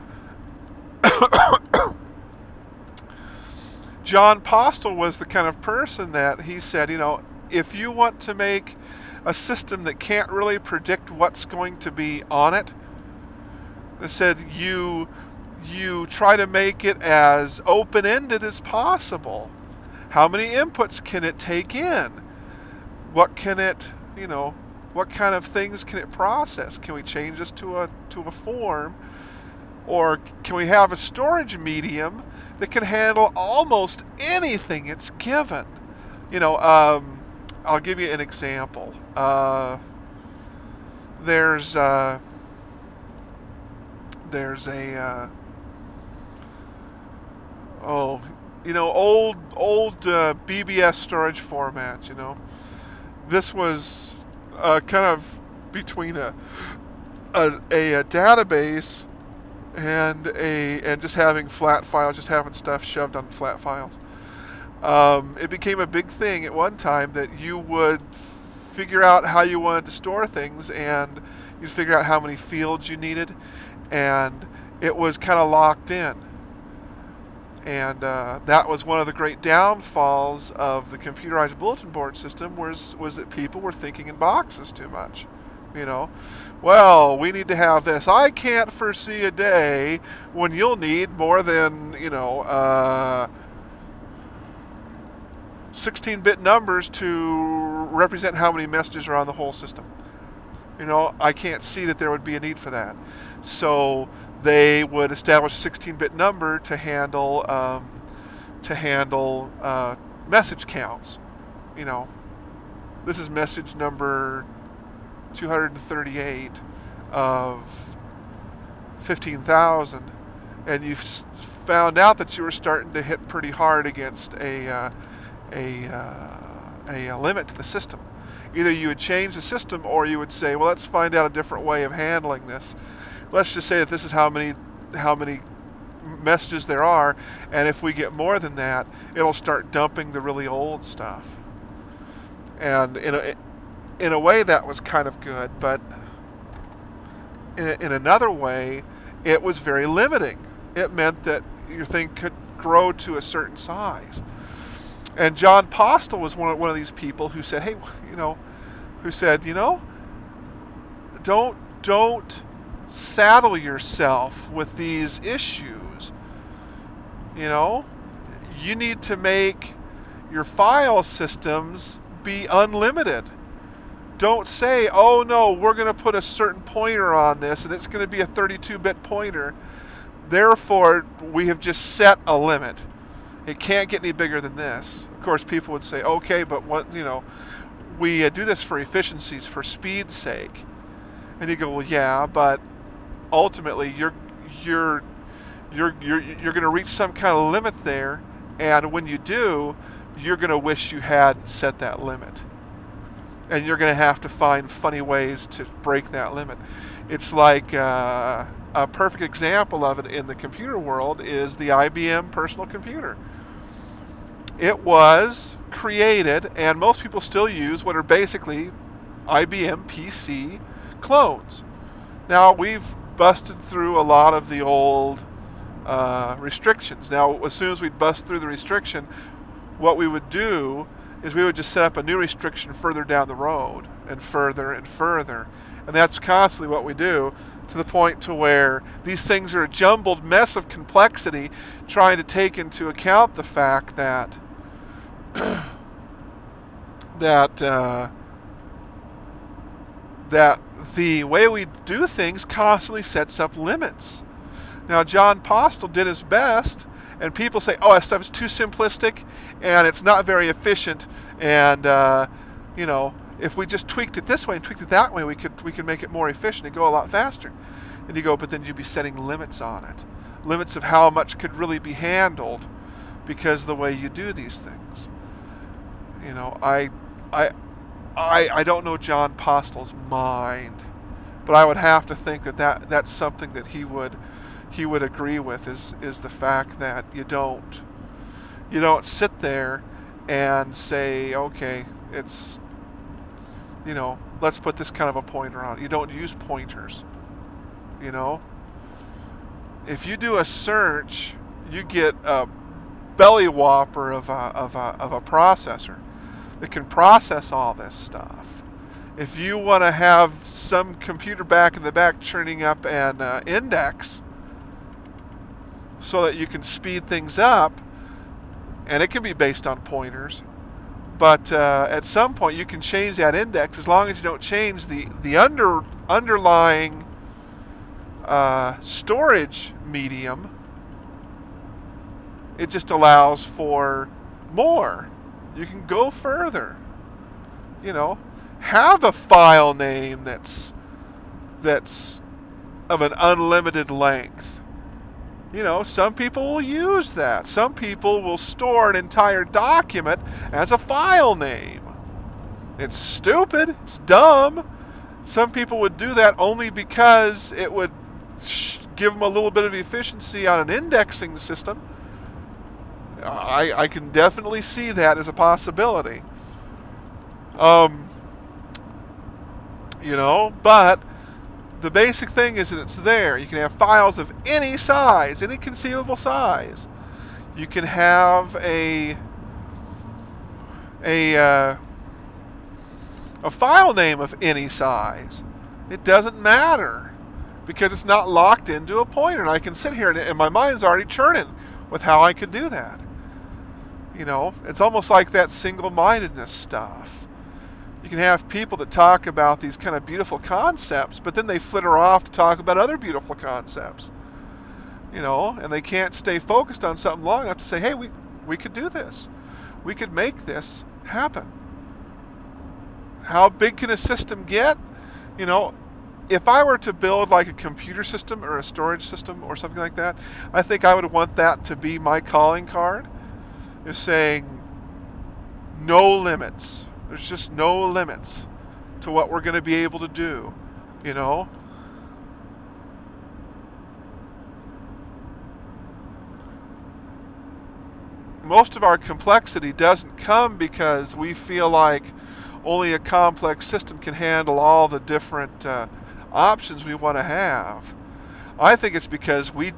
John Postel was the kind of person that he said, you know, if you want to make a system that can't really predict what's going to be on it, they said you you try to make it as open-ended as possible. How many inputs can it take in? What can it, you know, what kind of things can it process? Can we change this to a to a form? Or can we have a storage medium that can handle almost anything it's given? You know, um, I'll give you an example. Uh, there's uh, there's a uh, oh, you know, old old uh, B B S storage formats. You know, this was uh, kind of between a a, a, a database and a and just having flat files, just having stuff shoved on flat files. Um, it became a big thing at one time that you would figure out how you wanted to store things, and you'd figure out how many fields you needed, and it was kind of locked in. And uh, that was one of the great downfalls of the computerized bulletin board system was was that people were thinking in boxes too much. You know, well, we need to have this. I can't foresee a day when you'll need more than, you know, uh, sixteen-bit numbers to represent how many messages are on the whole system. You know, I can't see that there would be a need for that. So they would establish a sixteen-bit number to handle um, to handle uh, message counts. You know, this is message number two hundred thirty-eight of fifteen thousand, and you found out that you were starting to hit pretty hard against a uh, a, uh, a a limit to the system. Either you would change the system, or you would say, well, let's find out a different way of handling this. Let's just say that this is how many how many messages there are, and if we get more than that, it'll start dumping the really old stuff. And in a in a way, that was kind of good, but in, a, in another way, it was very limiting. It meant that your thing could grow to a certain size. And John Postel was one of, one of these people who said, hey, you know, who said, you know, don't don't saddle yourself with these issues. You know, you need to make your file systems be unlimited. Don't say, oh no, we're going to put a certain pointer on this and it's going to be a thirty-two bit pointer. Therefore, we have just set a limit. It can't get any bigger than this. Of course, people would say, okay, but what, you know, we uh, do this for efficiencies, for speed's sake. And you go, well, yeah, but ultimately, you're you're you're you're you're going to reach some kind of limit there, and when you do, you're going to wish you had set that limit. And you're going to have to find funny ways to break that limit. It's like uh, a perfect example of it in the computer world is the I B M personal computer. It was created, and most people still use what are basically I B M P C clones. Now, we've busted through a lot of the old uh, restrictions. Now, as soon as we bust through the restriction, what we would do is we would just set up a new restriction further down the road and further and further. And that's constantly what we do, to the point to where these things are a jumbled mess of complexity, trying to take into account the fact that that uh, that the way we do things constantly sets up limits. Now, John Postel did his best, and people say, oh, that stuff is too simplistic, and it's not very efficient, and, uh, you know, if we just tweaked it this way and tweaked it that way, we could we could make it more efficient and go a lot faster. And you go, but then you'd be setting limits on it. Limits of how much could really be handled because of the way you do these things. You know, I, I, I, I don't know John Postel's mind, but I would have to think that, that that's something that he would he would agree with, is is the fact that you don't you don't sit there and say, okay, it's, you know, let's put this kind of a pointer on it. You don't use pointers. You know, if you do a search, you get a belly whopper of a of a of a processor that can process all this stuff. If you want to have some computer back in the back churning up an uh, index so that you can speed things up, and it can be based on pointers, but uh, at some point you can change that index as long as you don't change the, the under underlying uh, storage medium. It just allows for more. You can go further. You know, have a file name that's that's of an unlimited length. You know, some people will use that. Some people will store an entire document as a file name. It's stupid. It's dumb. Some people would do that only because it would sh- give them a little bit of efficiency on an indexing system. I, I can definitely see that as a possibility. Um, you know, but the basic thing is that it's there. You can have files of any size, any conceivable size. You can have a a uh, a file name of any size. It doesn't matter because it's not locked into a pointer. And I can sit here and, and my mind's already churning with how I could do that. You know, it's almost like that single-mindedness stuff. You can have people that talk about these kind of beautiful concepts, but then they flitter off to talk about other beautiful concepts. You know, and they can't stay focused on something long enough to say, hey, we, we could do this. we could make this happen. How big can a system get? You know, if I were to build like a computer system or a storage system or something like that, I think I would want that to be my calling card. Is saying no limits. There's just no limits to what we're going to be able to do. You know, most of our complexity doesn't come because we feel like only a complex system can handle all the different uh, options we want to have. I think it's because we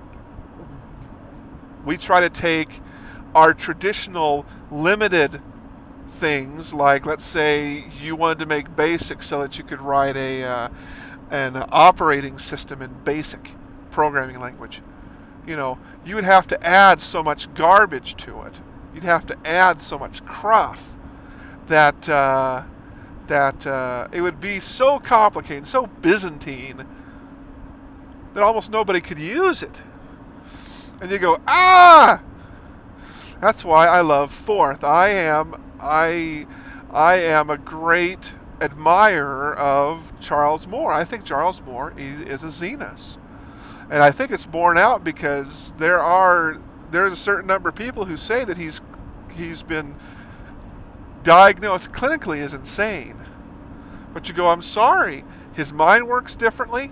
we try to take our traditional limited things, like let's say you wanted to make BASIC so that you could write a uh, an operating system in BASIC programming language. You know, you would have to add so much garbage to it. You'd have to add so much cruff that uh, that uh, it would be so complicated, so Byzantine, that almost nobody could use it. And you go, ah! That's why I love Forth. I am I I am a great admirer of Charles Moore. I think Charles Moore is a Zenus. And I think it's borne out because there are there's a certain number of people who say that he's he's been diagnosed clinically as insane. But you go, I'm sorry, his mind works differently.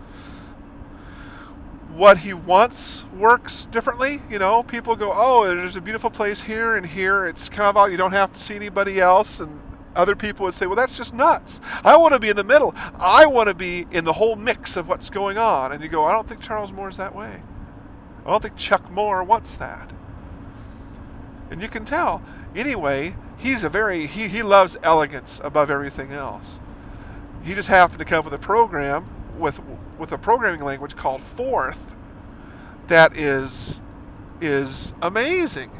What he wants works differently. You know, people go, oh, there's a beautiful place here and here. It's kind of out, you don't have to see anybody else. And other people would say, well, that's just nuts. I want to be in the middle. I want to be in the whole mix of what's going on. And you go, I don't think Charles Moore's that way. I don't think Chuck Moore wants that. And you can tell. Anyway, he's a very, he, he loves elegance above everything else. He just happened to come up with a program with with a programming language called Forth that is is amazing.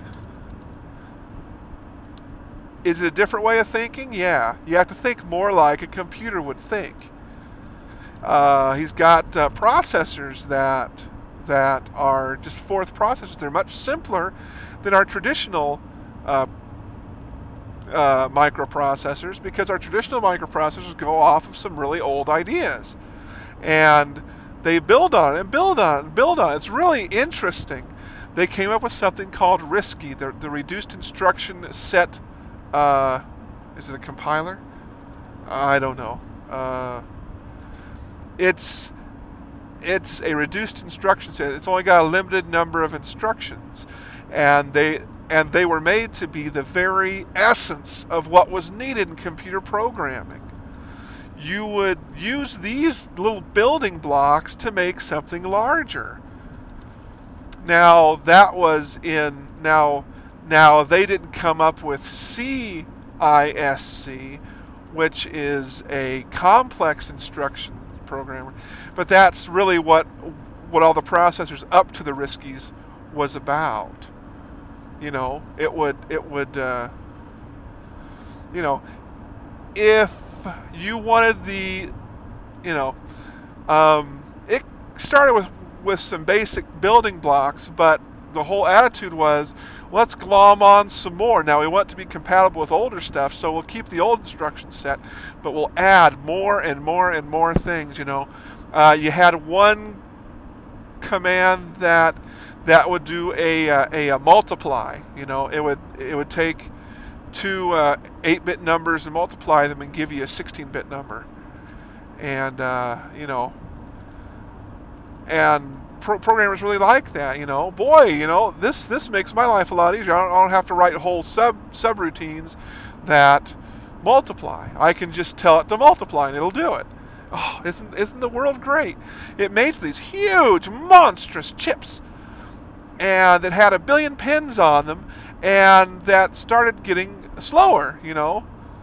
Is it a different way of thinking? Yeah. You have to think more like a computer would think. Uh, he's got uh, processors that that are just Forth processors. They're much simpler than our traditional uh, uh, microprocessors, because our traditional microprocessors go off of some really old ideas. And they build on it and build on it and build on it. It's really interesting. They came up with something called RISC-V, the, the Reduced Instruction Set. Uh, is it a compiler? I don't know. Uh, it's it's a reduced instruction set. It's only got a limited number of instructions, and they and they were made to be the very essence of what was needed in computer programming. You would use these little building blocks to make something larger. Now that was in now now they didn't come up with C I S C, which is a complex instruction programmer, but that's really what what all the processors up to the RISC-Vs was about. You know, it would it would uh, you know, if you wanted the, you know, um, it started with with some basic building blocks, but the whole attitude was, let's glom on some more. Now we want to be compatible with older stuff, so we'll keep the old instruction set, but we'll add more and more and more things. You know, uh, you had one command that that would do a, uh, a a multiply. You know, it would it would take two uh, eight-bit numbers and multiply them and give you a sixteen-bit number. And uh, you know, and pro- programmers really like that. You know, boy, you know, this this makes my life a lot easier. I don't, I don't have to write whole sub subroutines that multiply. I can just tell it to multiply and it'll do it. Oh, isn't isn't the world great? It made these huge, monstrous chips, and that had a billion pins on them, and that started getting slower. You know,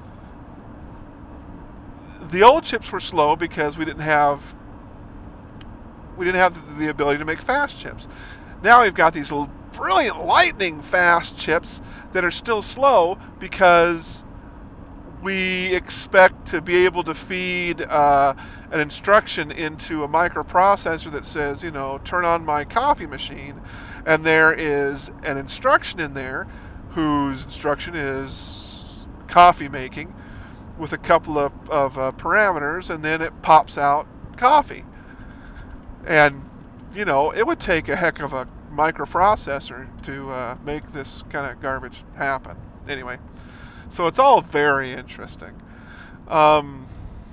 the old chips were slow because we didn't have we didn't have the ability to make fast chips. Now we've got these little brilliant lightning fast chips that are still slow because we expect to be able to feed uh, an instruction into a microprocessor that says, you know, turn on my coffee machine, and there is an instruction in there whose instruction is coffee making with a couple of, of uh, parameters, and then it pops out coffee. And, you know, it would take a heck of a microprocessor to uh, make this kind of garbage happen. Anyway, so it's all very interesting. Um,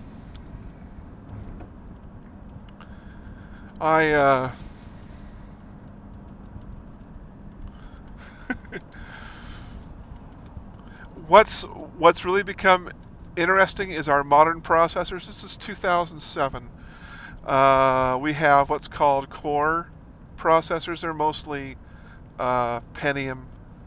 I, uh, what's what's really become interesting is our modern processors. This is two thousand seven. Uh, we have what's called core processors. They're mostly uh, Pentium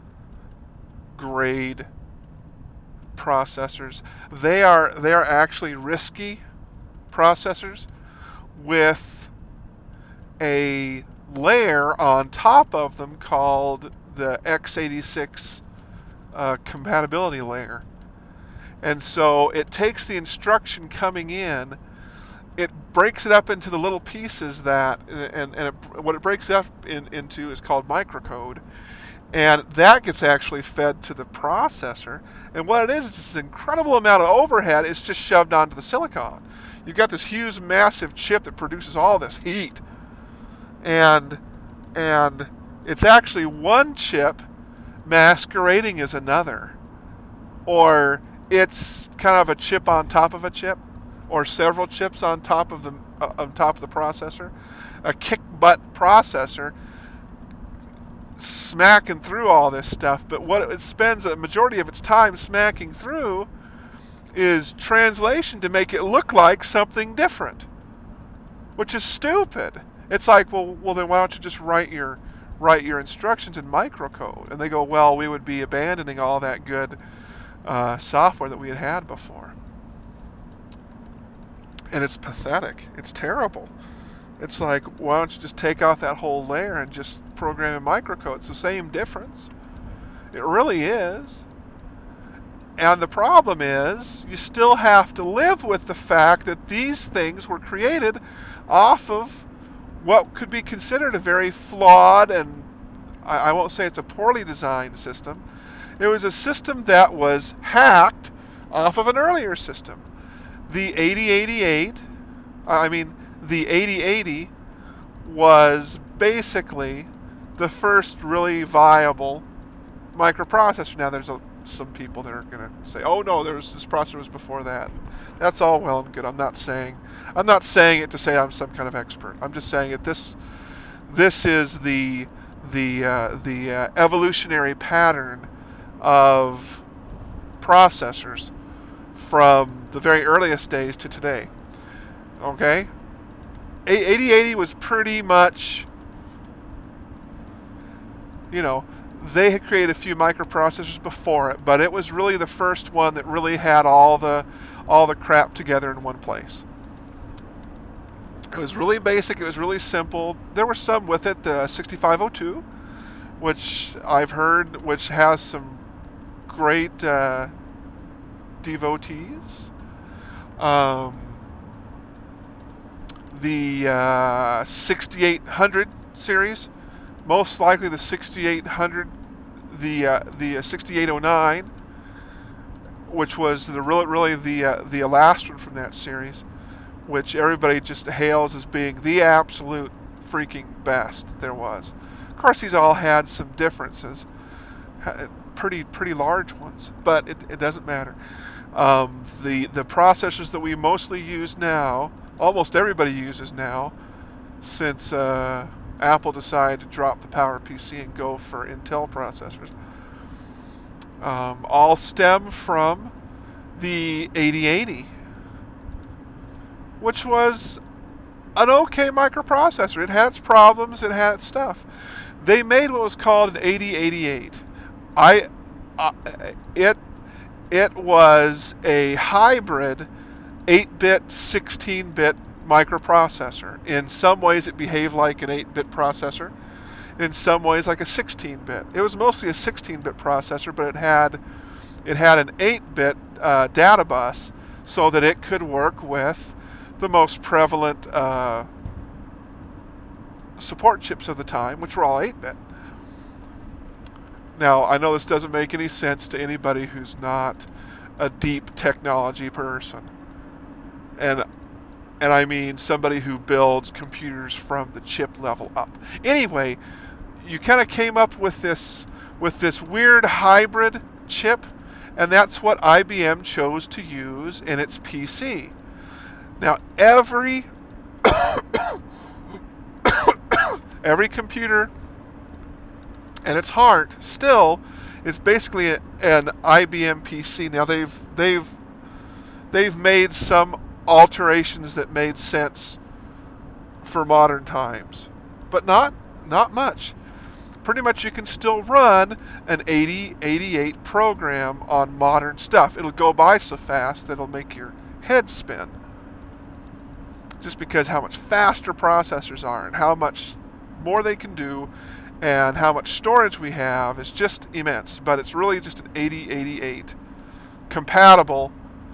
grade processors. They are they are actually risky processors with a layer on top of them called the x eighty-six uh, compatibility layer. And so it takes the instruction coming in, it breaks it up into the little pieces that, and, and it, what it breaks it up in, into is called microcode. And that gets actually fed to the processor. And what it is, is this incredible amount of overhead is just shoved onto the silicon. You've got this huge, massive chip that produces all this heat. And, and it's actually one chip masquerading as another. Or it's kind of a chip on top of a chip, or several chips on top of the uh, on top of the processor. A kick butt processor smacking through all this stuff, but what it spends a majority of its time smacking through is translation to make it look like something different, which is stupid. It's like, well, well then why don't you just write your write your instructions in microcode? And they go, well, we would be abandoning all that good uh, software that we had had before. And it's pathetic. It's terrible. It's like, why don't you just take off that whole layer and just program in microcode? It's the same difference. It really is. And the problem is, you still have to live with the fact that these things were created off of what could be considered a very flawed, and I, I won't say it's a poorly designed system. It was a system that was hacked off of an earlier system. The eighty eighty-eight, I mean, the eighty eighty was basically the first really viable microprocessor. Now, there's a, some people that are going to say, "Oh no, there's this processor was before that." That's all well and good. I'm not saying I'm not saying it to say I'm some kind of expert. I'm just saying that this this is the the uh, the uh, evolutionary pattern of processors from the very earliest days to today. Okay? eighty eighty was pretty much, you know, they had created a few microprocessors before it, but it was really the first one that really had all the all the crap together in one place. It was really basic, it was really simple. There were some with it, the sixty-five oh two, which I've heard, which has some great uh, devotees. Um, the uh, sixty-eight hundred series, most likely the sixty-eight hundred, the uh, the uh, sixty-eight oh nine, which was the really really the uh, the last one from that series, which everybody just hails as being the absolute freaking best there was. Of course, these all had some differences, pretty pretty large ones, but it, it doesn't matter. Um, the the processors that we mostly use now, almost everybody uses now, since uh, Apple decided to drop the PowerPC and go for Intel processors, um, all stem from the eighty eighty, which was an okay microprocessor. It had its problems, it had its stuff. They made what was called an eighty eighty-eight. I, uh, it, it was a hybrid eight-bit, sixteen-bit microprocessor. In some ways it behaved like an eight-bit processor. In some ways like a sixteen-bit. It was mostly a sixteen-bit processor, but it had it had an eight-bit uh, data bus so that it could work with the most prevalent uh, support chips of the time, which were all eight-bit. Now, I know this doesn't make any sense to anybody who's not a deep technology person. And and I mean somebody who builds computers from the chip level up. Anyway, you kind of came up with this with this weird hybrid chip, and that's what I B M chose to use in its P C. Now, every every computer and its heart still is basically a, an I B M P C. Now they've they've they've made some alterations that made sense for modern times, but not not much. Pretty much you can still run an eighty eighty-eight program on modern stuff. It'll go by so fast that it'll make your head spin. Just because how much faster processors are and how much more they can do and how much storage we have is just immense. But it's really just an eighty eighty-eight compatible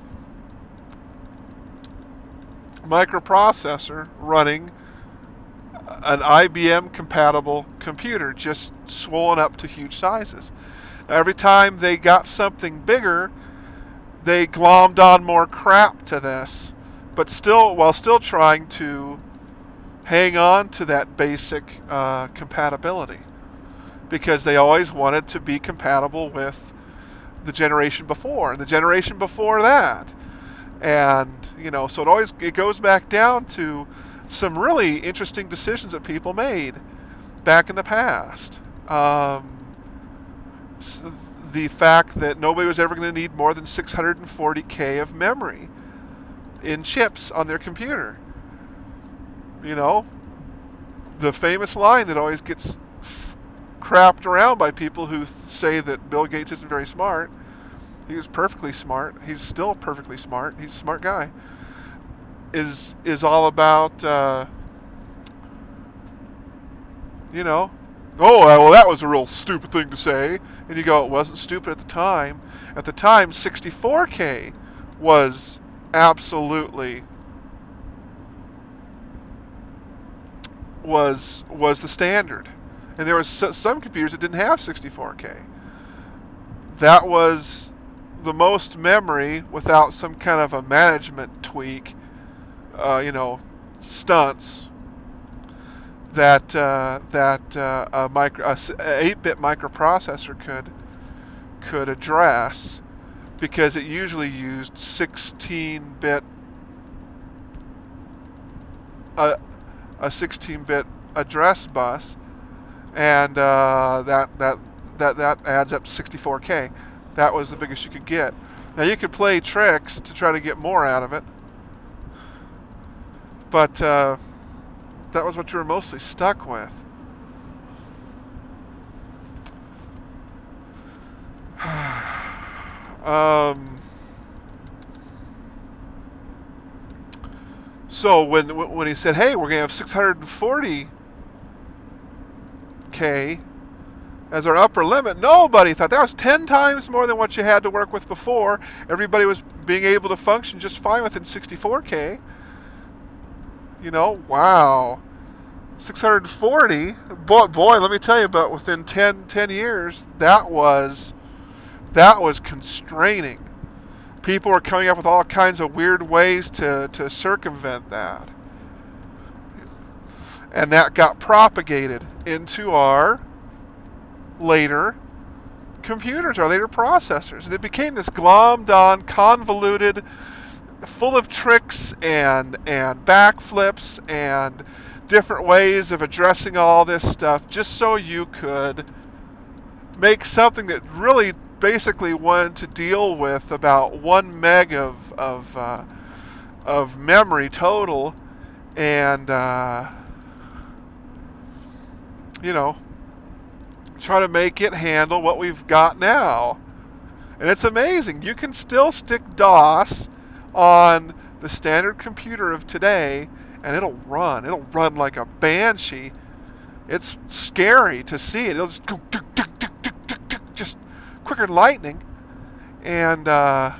microprocessor running an I B M compatible computer, just swollen up to huge sizes. Every time they got something bigger, they glommed on more crap to this, but still, while still trying to hang on to that basic uh, compatibility, because they always wanted to be compatible with the generation before and the generation before that. And you know, so it always it goes back down to some really interesting decisions that people made back in the past. Um, the fact that nobody was ever going to need more than six hundred forty K of memory in chips on their computer. You know, the famous line that always gets crapped around by people who say that Bill Gates isn't very smart. He was perfectly smart. He's still perfectly smart. He's a smart guy. Is is all about uh, you know, oh well, that was a real stupid thing to say. And you go, it wasn't stupid at the time. At the time, sixty-four K was absolutely was was the standard, and there was some computers that didn't have sixty-four K. That was the most memory without some kind of a management tweak, uh, you know, stunts that uh, that uh, a micro a eight-bit microprocessor could could address, because it usually used sixteen-bit uh, a sixteen-bit address bus, and uh, that that that that adds up to sixty-four K. That was the biggest you could get. Now you could play tricks to try to get more out of it, but uh, that was what you were mostly stuck with. um, so when when he said, "Hey, we're gonna have six hundred forty K as our upper limit," nobody thought that was ten times more than what you had to work with before. Everybody was being able to function just fine within sixty-four K. You know, wow. six hundred forty, boy, boy, let me tell you, but within ten, ten years, that was that was constraining. People were coming up with all kinds of weird ways to, to circumvent that. And that got propagated into our later computers, our later processors. And it became this glommed on, convoluted, full of tricks and and backflips and different ways of addressing all this stuff, just so you could make something that really basically wanted to deal with about one meg of of uh, of memory total, and uh, you know, try to make it handle what we've got now. And it's amazing. You can still stick DOS on the standard computer of today, and it'll run. It'll run like a banshee. It's scary to see it. It'll just go tick, tick, tick, tick, tick, tick, just quicker than lightning. And uh,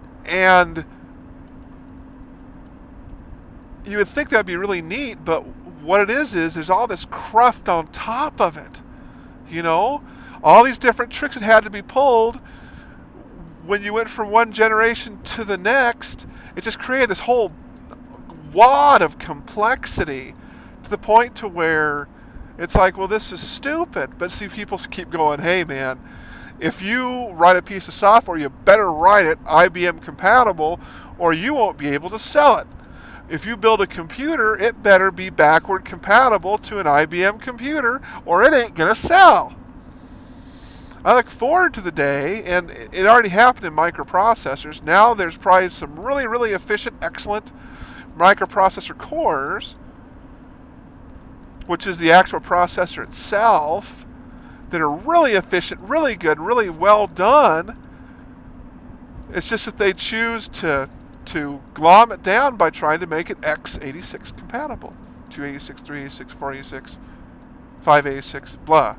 and you would think that'd be really neat, but what it is is there's all this cruft on top of it. You know, all these different tricks that had to be pulled when you went from one generation to the next. It just created this whole wad of complexity to the point to where it's like, well, this is stupid. But see, people keep going, hey, man, if you write a piece of software, you better write it I B M compatible or you won't be able to sell it. If you build a computer, it better be backward compatible to an I B M computer or it ain't going to sell. I look forward to the day, and it already happened in microprocessors. Now there's probably some really, really efficient, excellent microprocessor cores, which is the actual processor itself, that are really efficient, really good, really well done. It's just that they choose to to glom it down by trying to make it x eighty-six compatible. two eighty-six, three eighty-six, four eighty-six, five eighty-six, blah.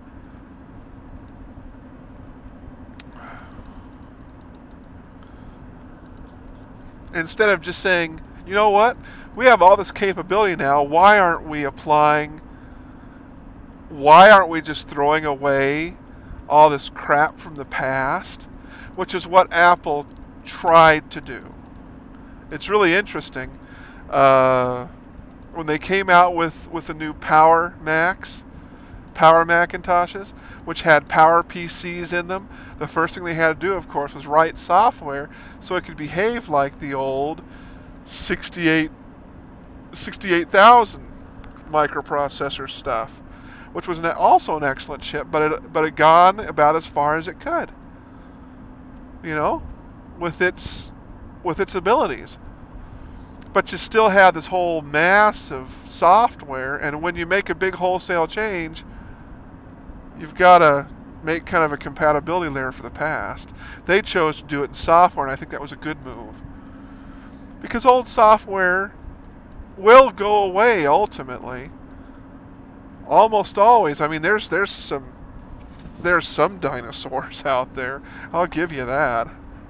Instead of just saying, you know what, we have all this capability now, why aren't we applying, why aren't we just throwing away all this crap from the past, which is what Apple tried to do. It's really interesting. Uh, when they came out with, with the new Power Macs, Power Macintoshes, which had Power P Cs in them, the first thing they had to do, of course, was write software so it could behave like the old sixty-eight thousand microprocessor stuff, which was an, also an excellent chip, but it, but it gone about as far as it could, you know, with its with its abilities. But you still have this whole mass of software, and when you make a big wholesale change, you've got to make kind of a compatibility layer for the past. They chose to do it in software, and I think that was a good move. Because old software will go away ultimately. Almost always. I mean, there's there's some there's some dinosaurs out there. I'll give you that.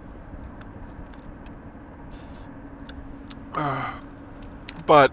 Uh, but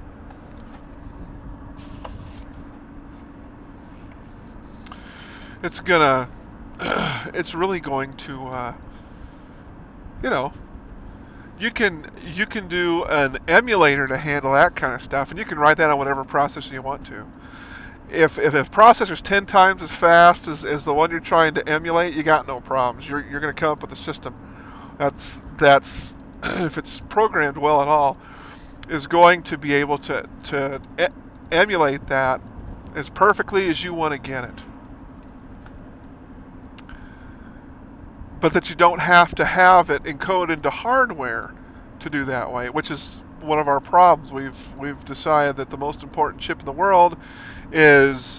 it's gonna, it's really going to, uh, you know, you can you can do an emulator to handle that kind of stuff, and you can write that on whatever processor you want to. If if a processor's ten times as fast as, as the one you're trying to emulate, you got no problems. You're you're going to come up with a system that's that's if it's programmed well at all, is going to be able to to e- emulate that as perfectly as you want to get it. But that you don't have to have it encoded into hardware to do that way, which is one of our problems. We've we've decided that the most important chip in the world is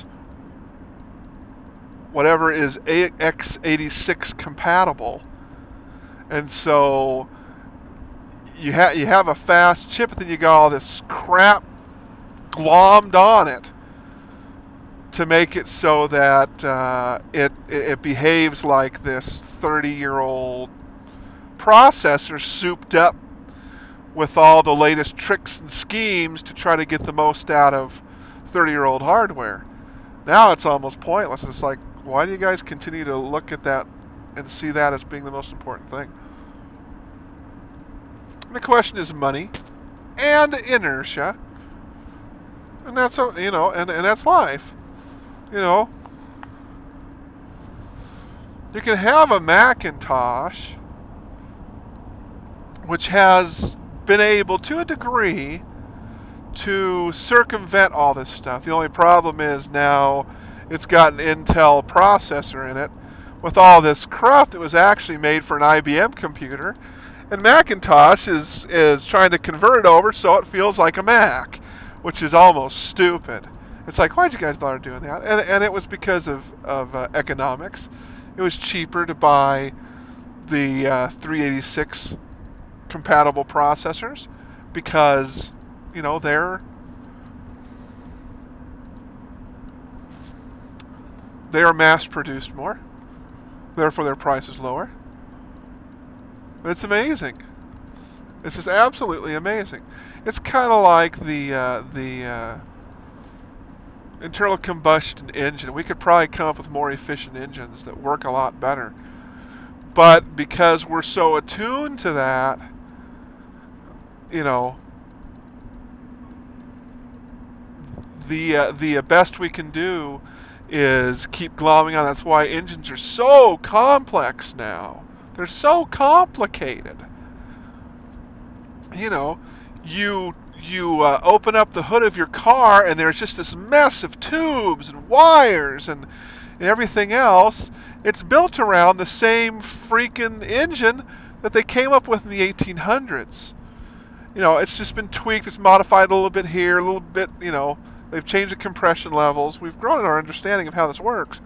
whatever is x eighty-six compatible, and so you have you have a fast chip, but then you got all this crap glommed on it to make it so that uh, it, it it behaves like this thirty-year-old processor souped up with all the latest tricks and schemes to try to get the most out of thirty-year-old hardware. Now it's almost pointless. It's like, why do you guys continue to look at that and see that as being the most important thing? And the question is money and inertia, and that's you know, and, and that's life. You know, you can have a Macintosh which has been able, to a degree, to circumvent all this stuff. The only problem is now it's got an Intel processor in it with all this crap that was actually made for an I B M computer, and Macintosh is, is trying to convert it over so it feels like a Mac, which is almost stupid. It's like, why'd you guys bother doing that? And, and it was because of, of uh, economics. It was cheaper to buy the uh, three eighty-six compatible processors because, you know, they're they are mass produced more. Therefore, their price is lower. It's amazing. It's just absolutely amazing. It's kind of like the uh, the uh, internal combustion engine. We could probably come up with more efficient engines that work a lot better. But because we're so attuned to that, you know, the uh, the best we can do is keep glomming on. That's why engines are so complex now. They're so complicated. You know, you you uh, open up the hood of your car and there's just this mess of tubes and wires and, and everything else. It's built around the same freaking engine that they came up with in the eighteen hundreds. You know, it's just been tweaked, it's modified a little bit here, a little bit, you know, they've changed the compression levels. We've grown in our understanding of how this works.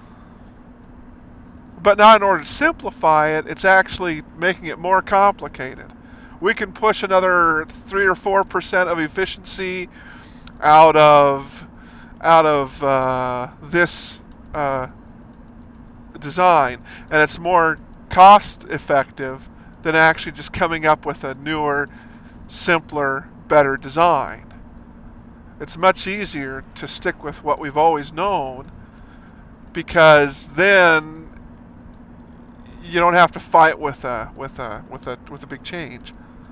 But now in order to simplify it, it's actually making it more complicated. We can push another three or four percent of efficiency out of out of uh, this uh, design, and it's more cost effective than actually just coming up with a newer, simpler, better design. It's much easier to stick with what we've always known because then you don't have to fight with a with a with a with a big change.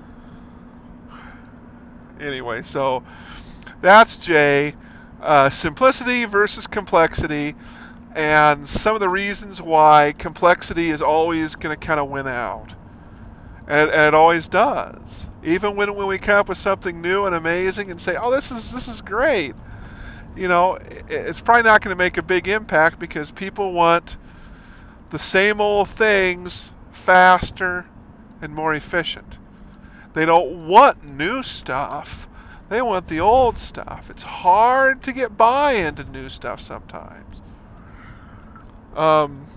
Anyway, so that's J. Uh, simplicity versus complexity, and some of the reasons why complexity is always going to kind of win out. And, and it always does. Even when, when we come up with something new and amazing and say, oh, this is this is great, you know, it's probably not going to make a big impact because people want the same old things faster and more efficient. They don't want new stuff. They want the old stuff. It's hard to get buy into new stuff sometimes. Um,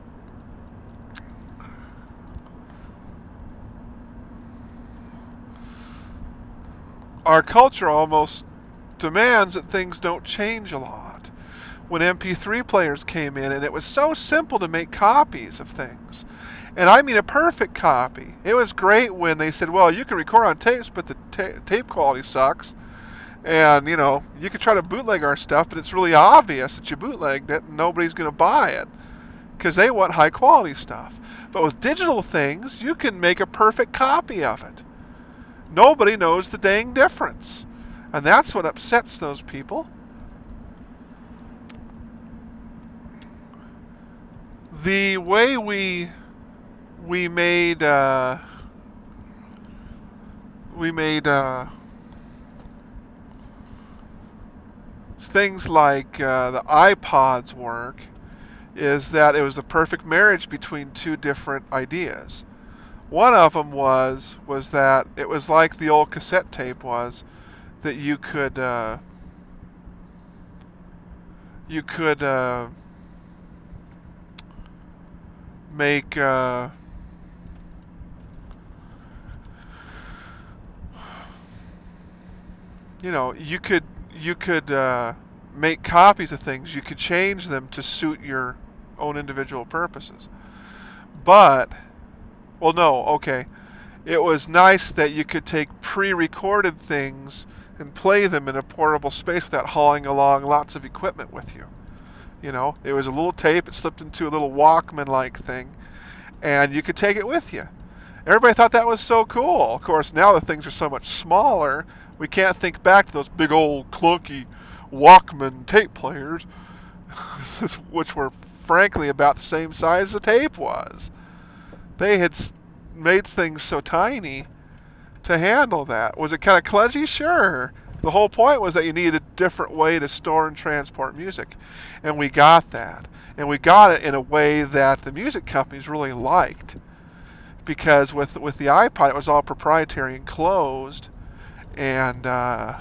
our culture almost demands that things don't change a lot. When M P three players came in, and it was so simple to make copies of things. And I mean a perfect copy. It was great when they said, well, you can record on tapes, but the ta- tape quality sucks. And, you know, you could try to bootleg our stuff, but it's really obvious that you bootlegged it and nobody's going to buy it because they want high quality stuff. But with digital things, you can make a perfect copy of it. Nobody knows the dang difference. And that's what upsets those people. The way we we made uh, we made uh, things like uh, the iPods work is that it was the perfect marriage between two different ideas. One of them was was that it was like the old cassette tape was, that you could uh, you could uh, make uh, you know you could you could uh, make copies of things. You could change them to suit your own individual purposes. But well, no, okay. It was nice that you could take pre-recorded things and play them in a portable space without hauling along lots of equipment with you. You know, it was a little tape. It slipped into a little Walkman-like thing, and you could take it with you. Everybody thought that was so cool. Of course, now the things are so much smaller, we can't think back to those big old clunky Walkman tape players, which were frankly about the same size the tape was. They had made things so tiny to handle that. Was it kind of kludgy? Sure. The whole point was that you needed a different way to store and transport music. And we got that. And we got it in a way that the music companies really liked. Because with with the iPod, it was all proprietary and closed. And, uh,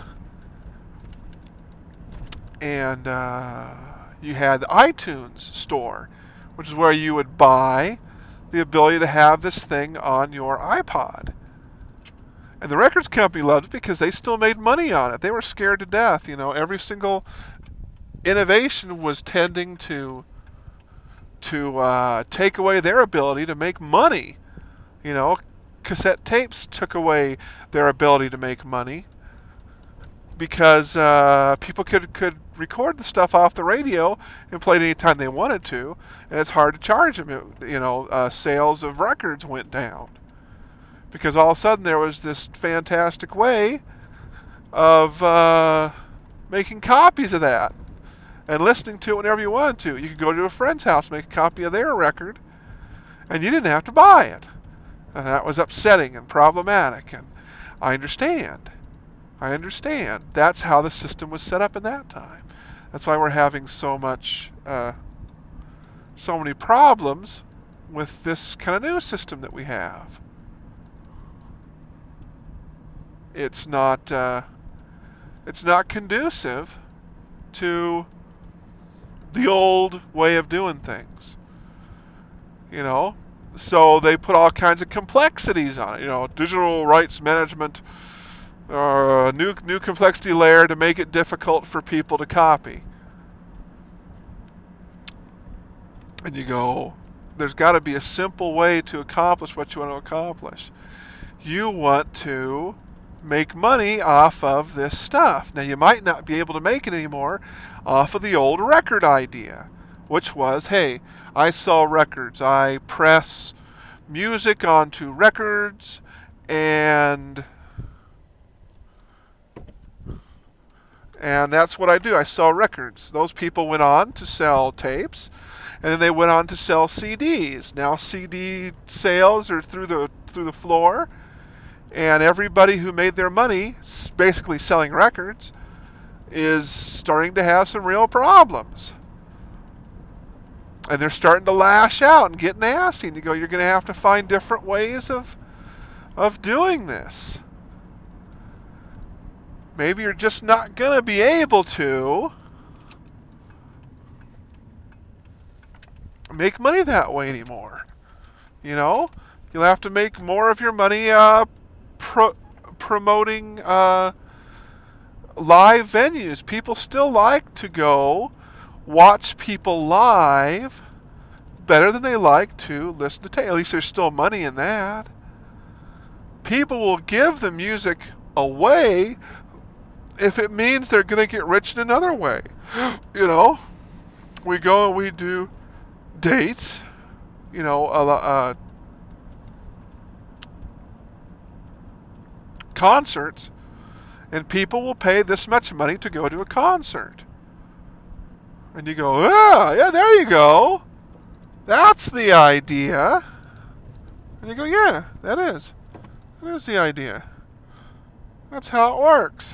and uh, you had the iTunes store, which is where you would buy the ability to have this thing on your iPod. And the records company loved it because they still made money on it. They were scared to death. You know, every single innovation was tending to to uh, take away their ability to make money. You know, cassette tapes took away their ability to make money because uh, people could could record the stuff off the radio and play it anytime they wanted to, and it's hard to charge them. It, you know, uh, sales of records went down because all of a sudden there was this fantastic way of uh, making copies of that and listening to it whenever you wanted to. You could go to a friend's house, make a copy of their record, and you didn't have to buy it. And that was upsetting and problematic, and I understand. I understand. That's how the system was set up in that time. That's why we're having so much, uh, so many problems with this kind of new system that we have. It's not, uh, it's not conducive to the old way of doing things. You know, so they put all kinds of complexities on it. You know, digital rights management, uh, new new complexity layer to make it difficult for people to copy. And you go, there's got to be a simple way to accomplish what you want to accomplish. You want to make money off of this stuff. Now, you might not be able to make it anymore off of the old record idea, which was, hey, I sell records. I press music onto records, and and that's what I do. I sell records. Those people went on to sell tapes, and then they went on to sell C Ds. Now C D sales are through the through the floor, and everybody who made their money basically selling records is starting to have some real problems. And they're starting to lash out and get nasty. And you go, you're going to have to find different ways of of doing this. Maybe you're just not going to be able to make money that way anymore. You know, you'll have to make more of your money uh, pro promoting uh, live venues. People still like to go watch people live better than they like to listen to tape. At least there's still money in that. People will give the music away if it means they're going to get rich in another way. You know, we go and we do dates, you know, uh, concerts, and people will pay this much money to go to a concert. And you go, yeah, yeah, there you go. That's the idea. And you go, yeah, that is. That is the idea. That's how it works.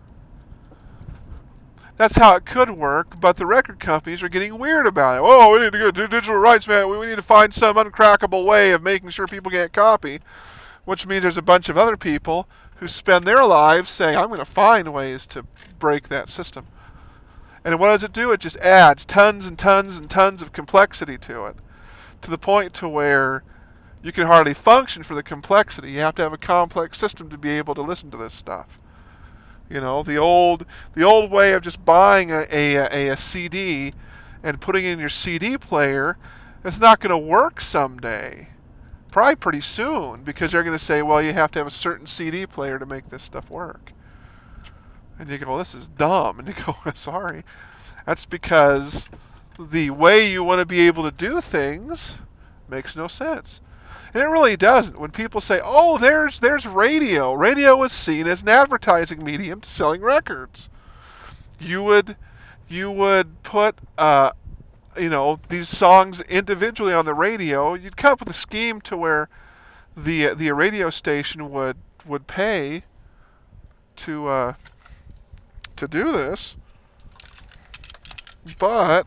That's how it could work, but the record companies are getting weird about it. Oh, we need to go do digital rights, man. We need to find some uncrackable way of making sure people can't copy, which means there's a bunch of other people who spend their lives saying, I'm going to find ways to break that system. And what does it do? It just adds tons and tons and tons of complexity to it, to the point to where you can hardly function for the complexity. You have to have a complex system to be able to listen to this stuff. You know, the old the old way of just buying a, a, a, a C D and putting it in your C D player is not going to work someday. Probably pretty soon, because they're going to say, well, you have to have a certain C D player to make this stuff work. And you go, well, this is dumb. And you go, sorry. That's because the way you want to be able to do things makes no sense. And it really doesn't. When people say, oh, there's there's radio. Radio is seen as an advertising medium to selling records. You would you would put uh, you know, these songs individually on the radio. You'd come up with a scheme to where the the radio station would would pay to uh, to do this. But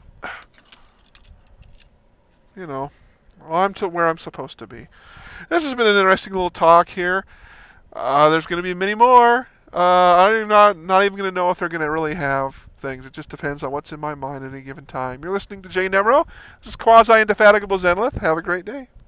you know, well, I'm to where I'm supposed to be. This has been an interesting little talk here. Uh, there's going to be many more. Uh, I'm not not even going to know if they're going to really have things. It just depends on what's in my mind at any given time. You're listening to Jay Nemro. This is Quasi Indefatigable Zenith. Have a great day.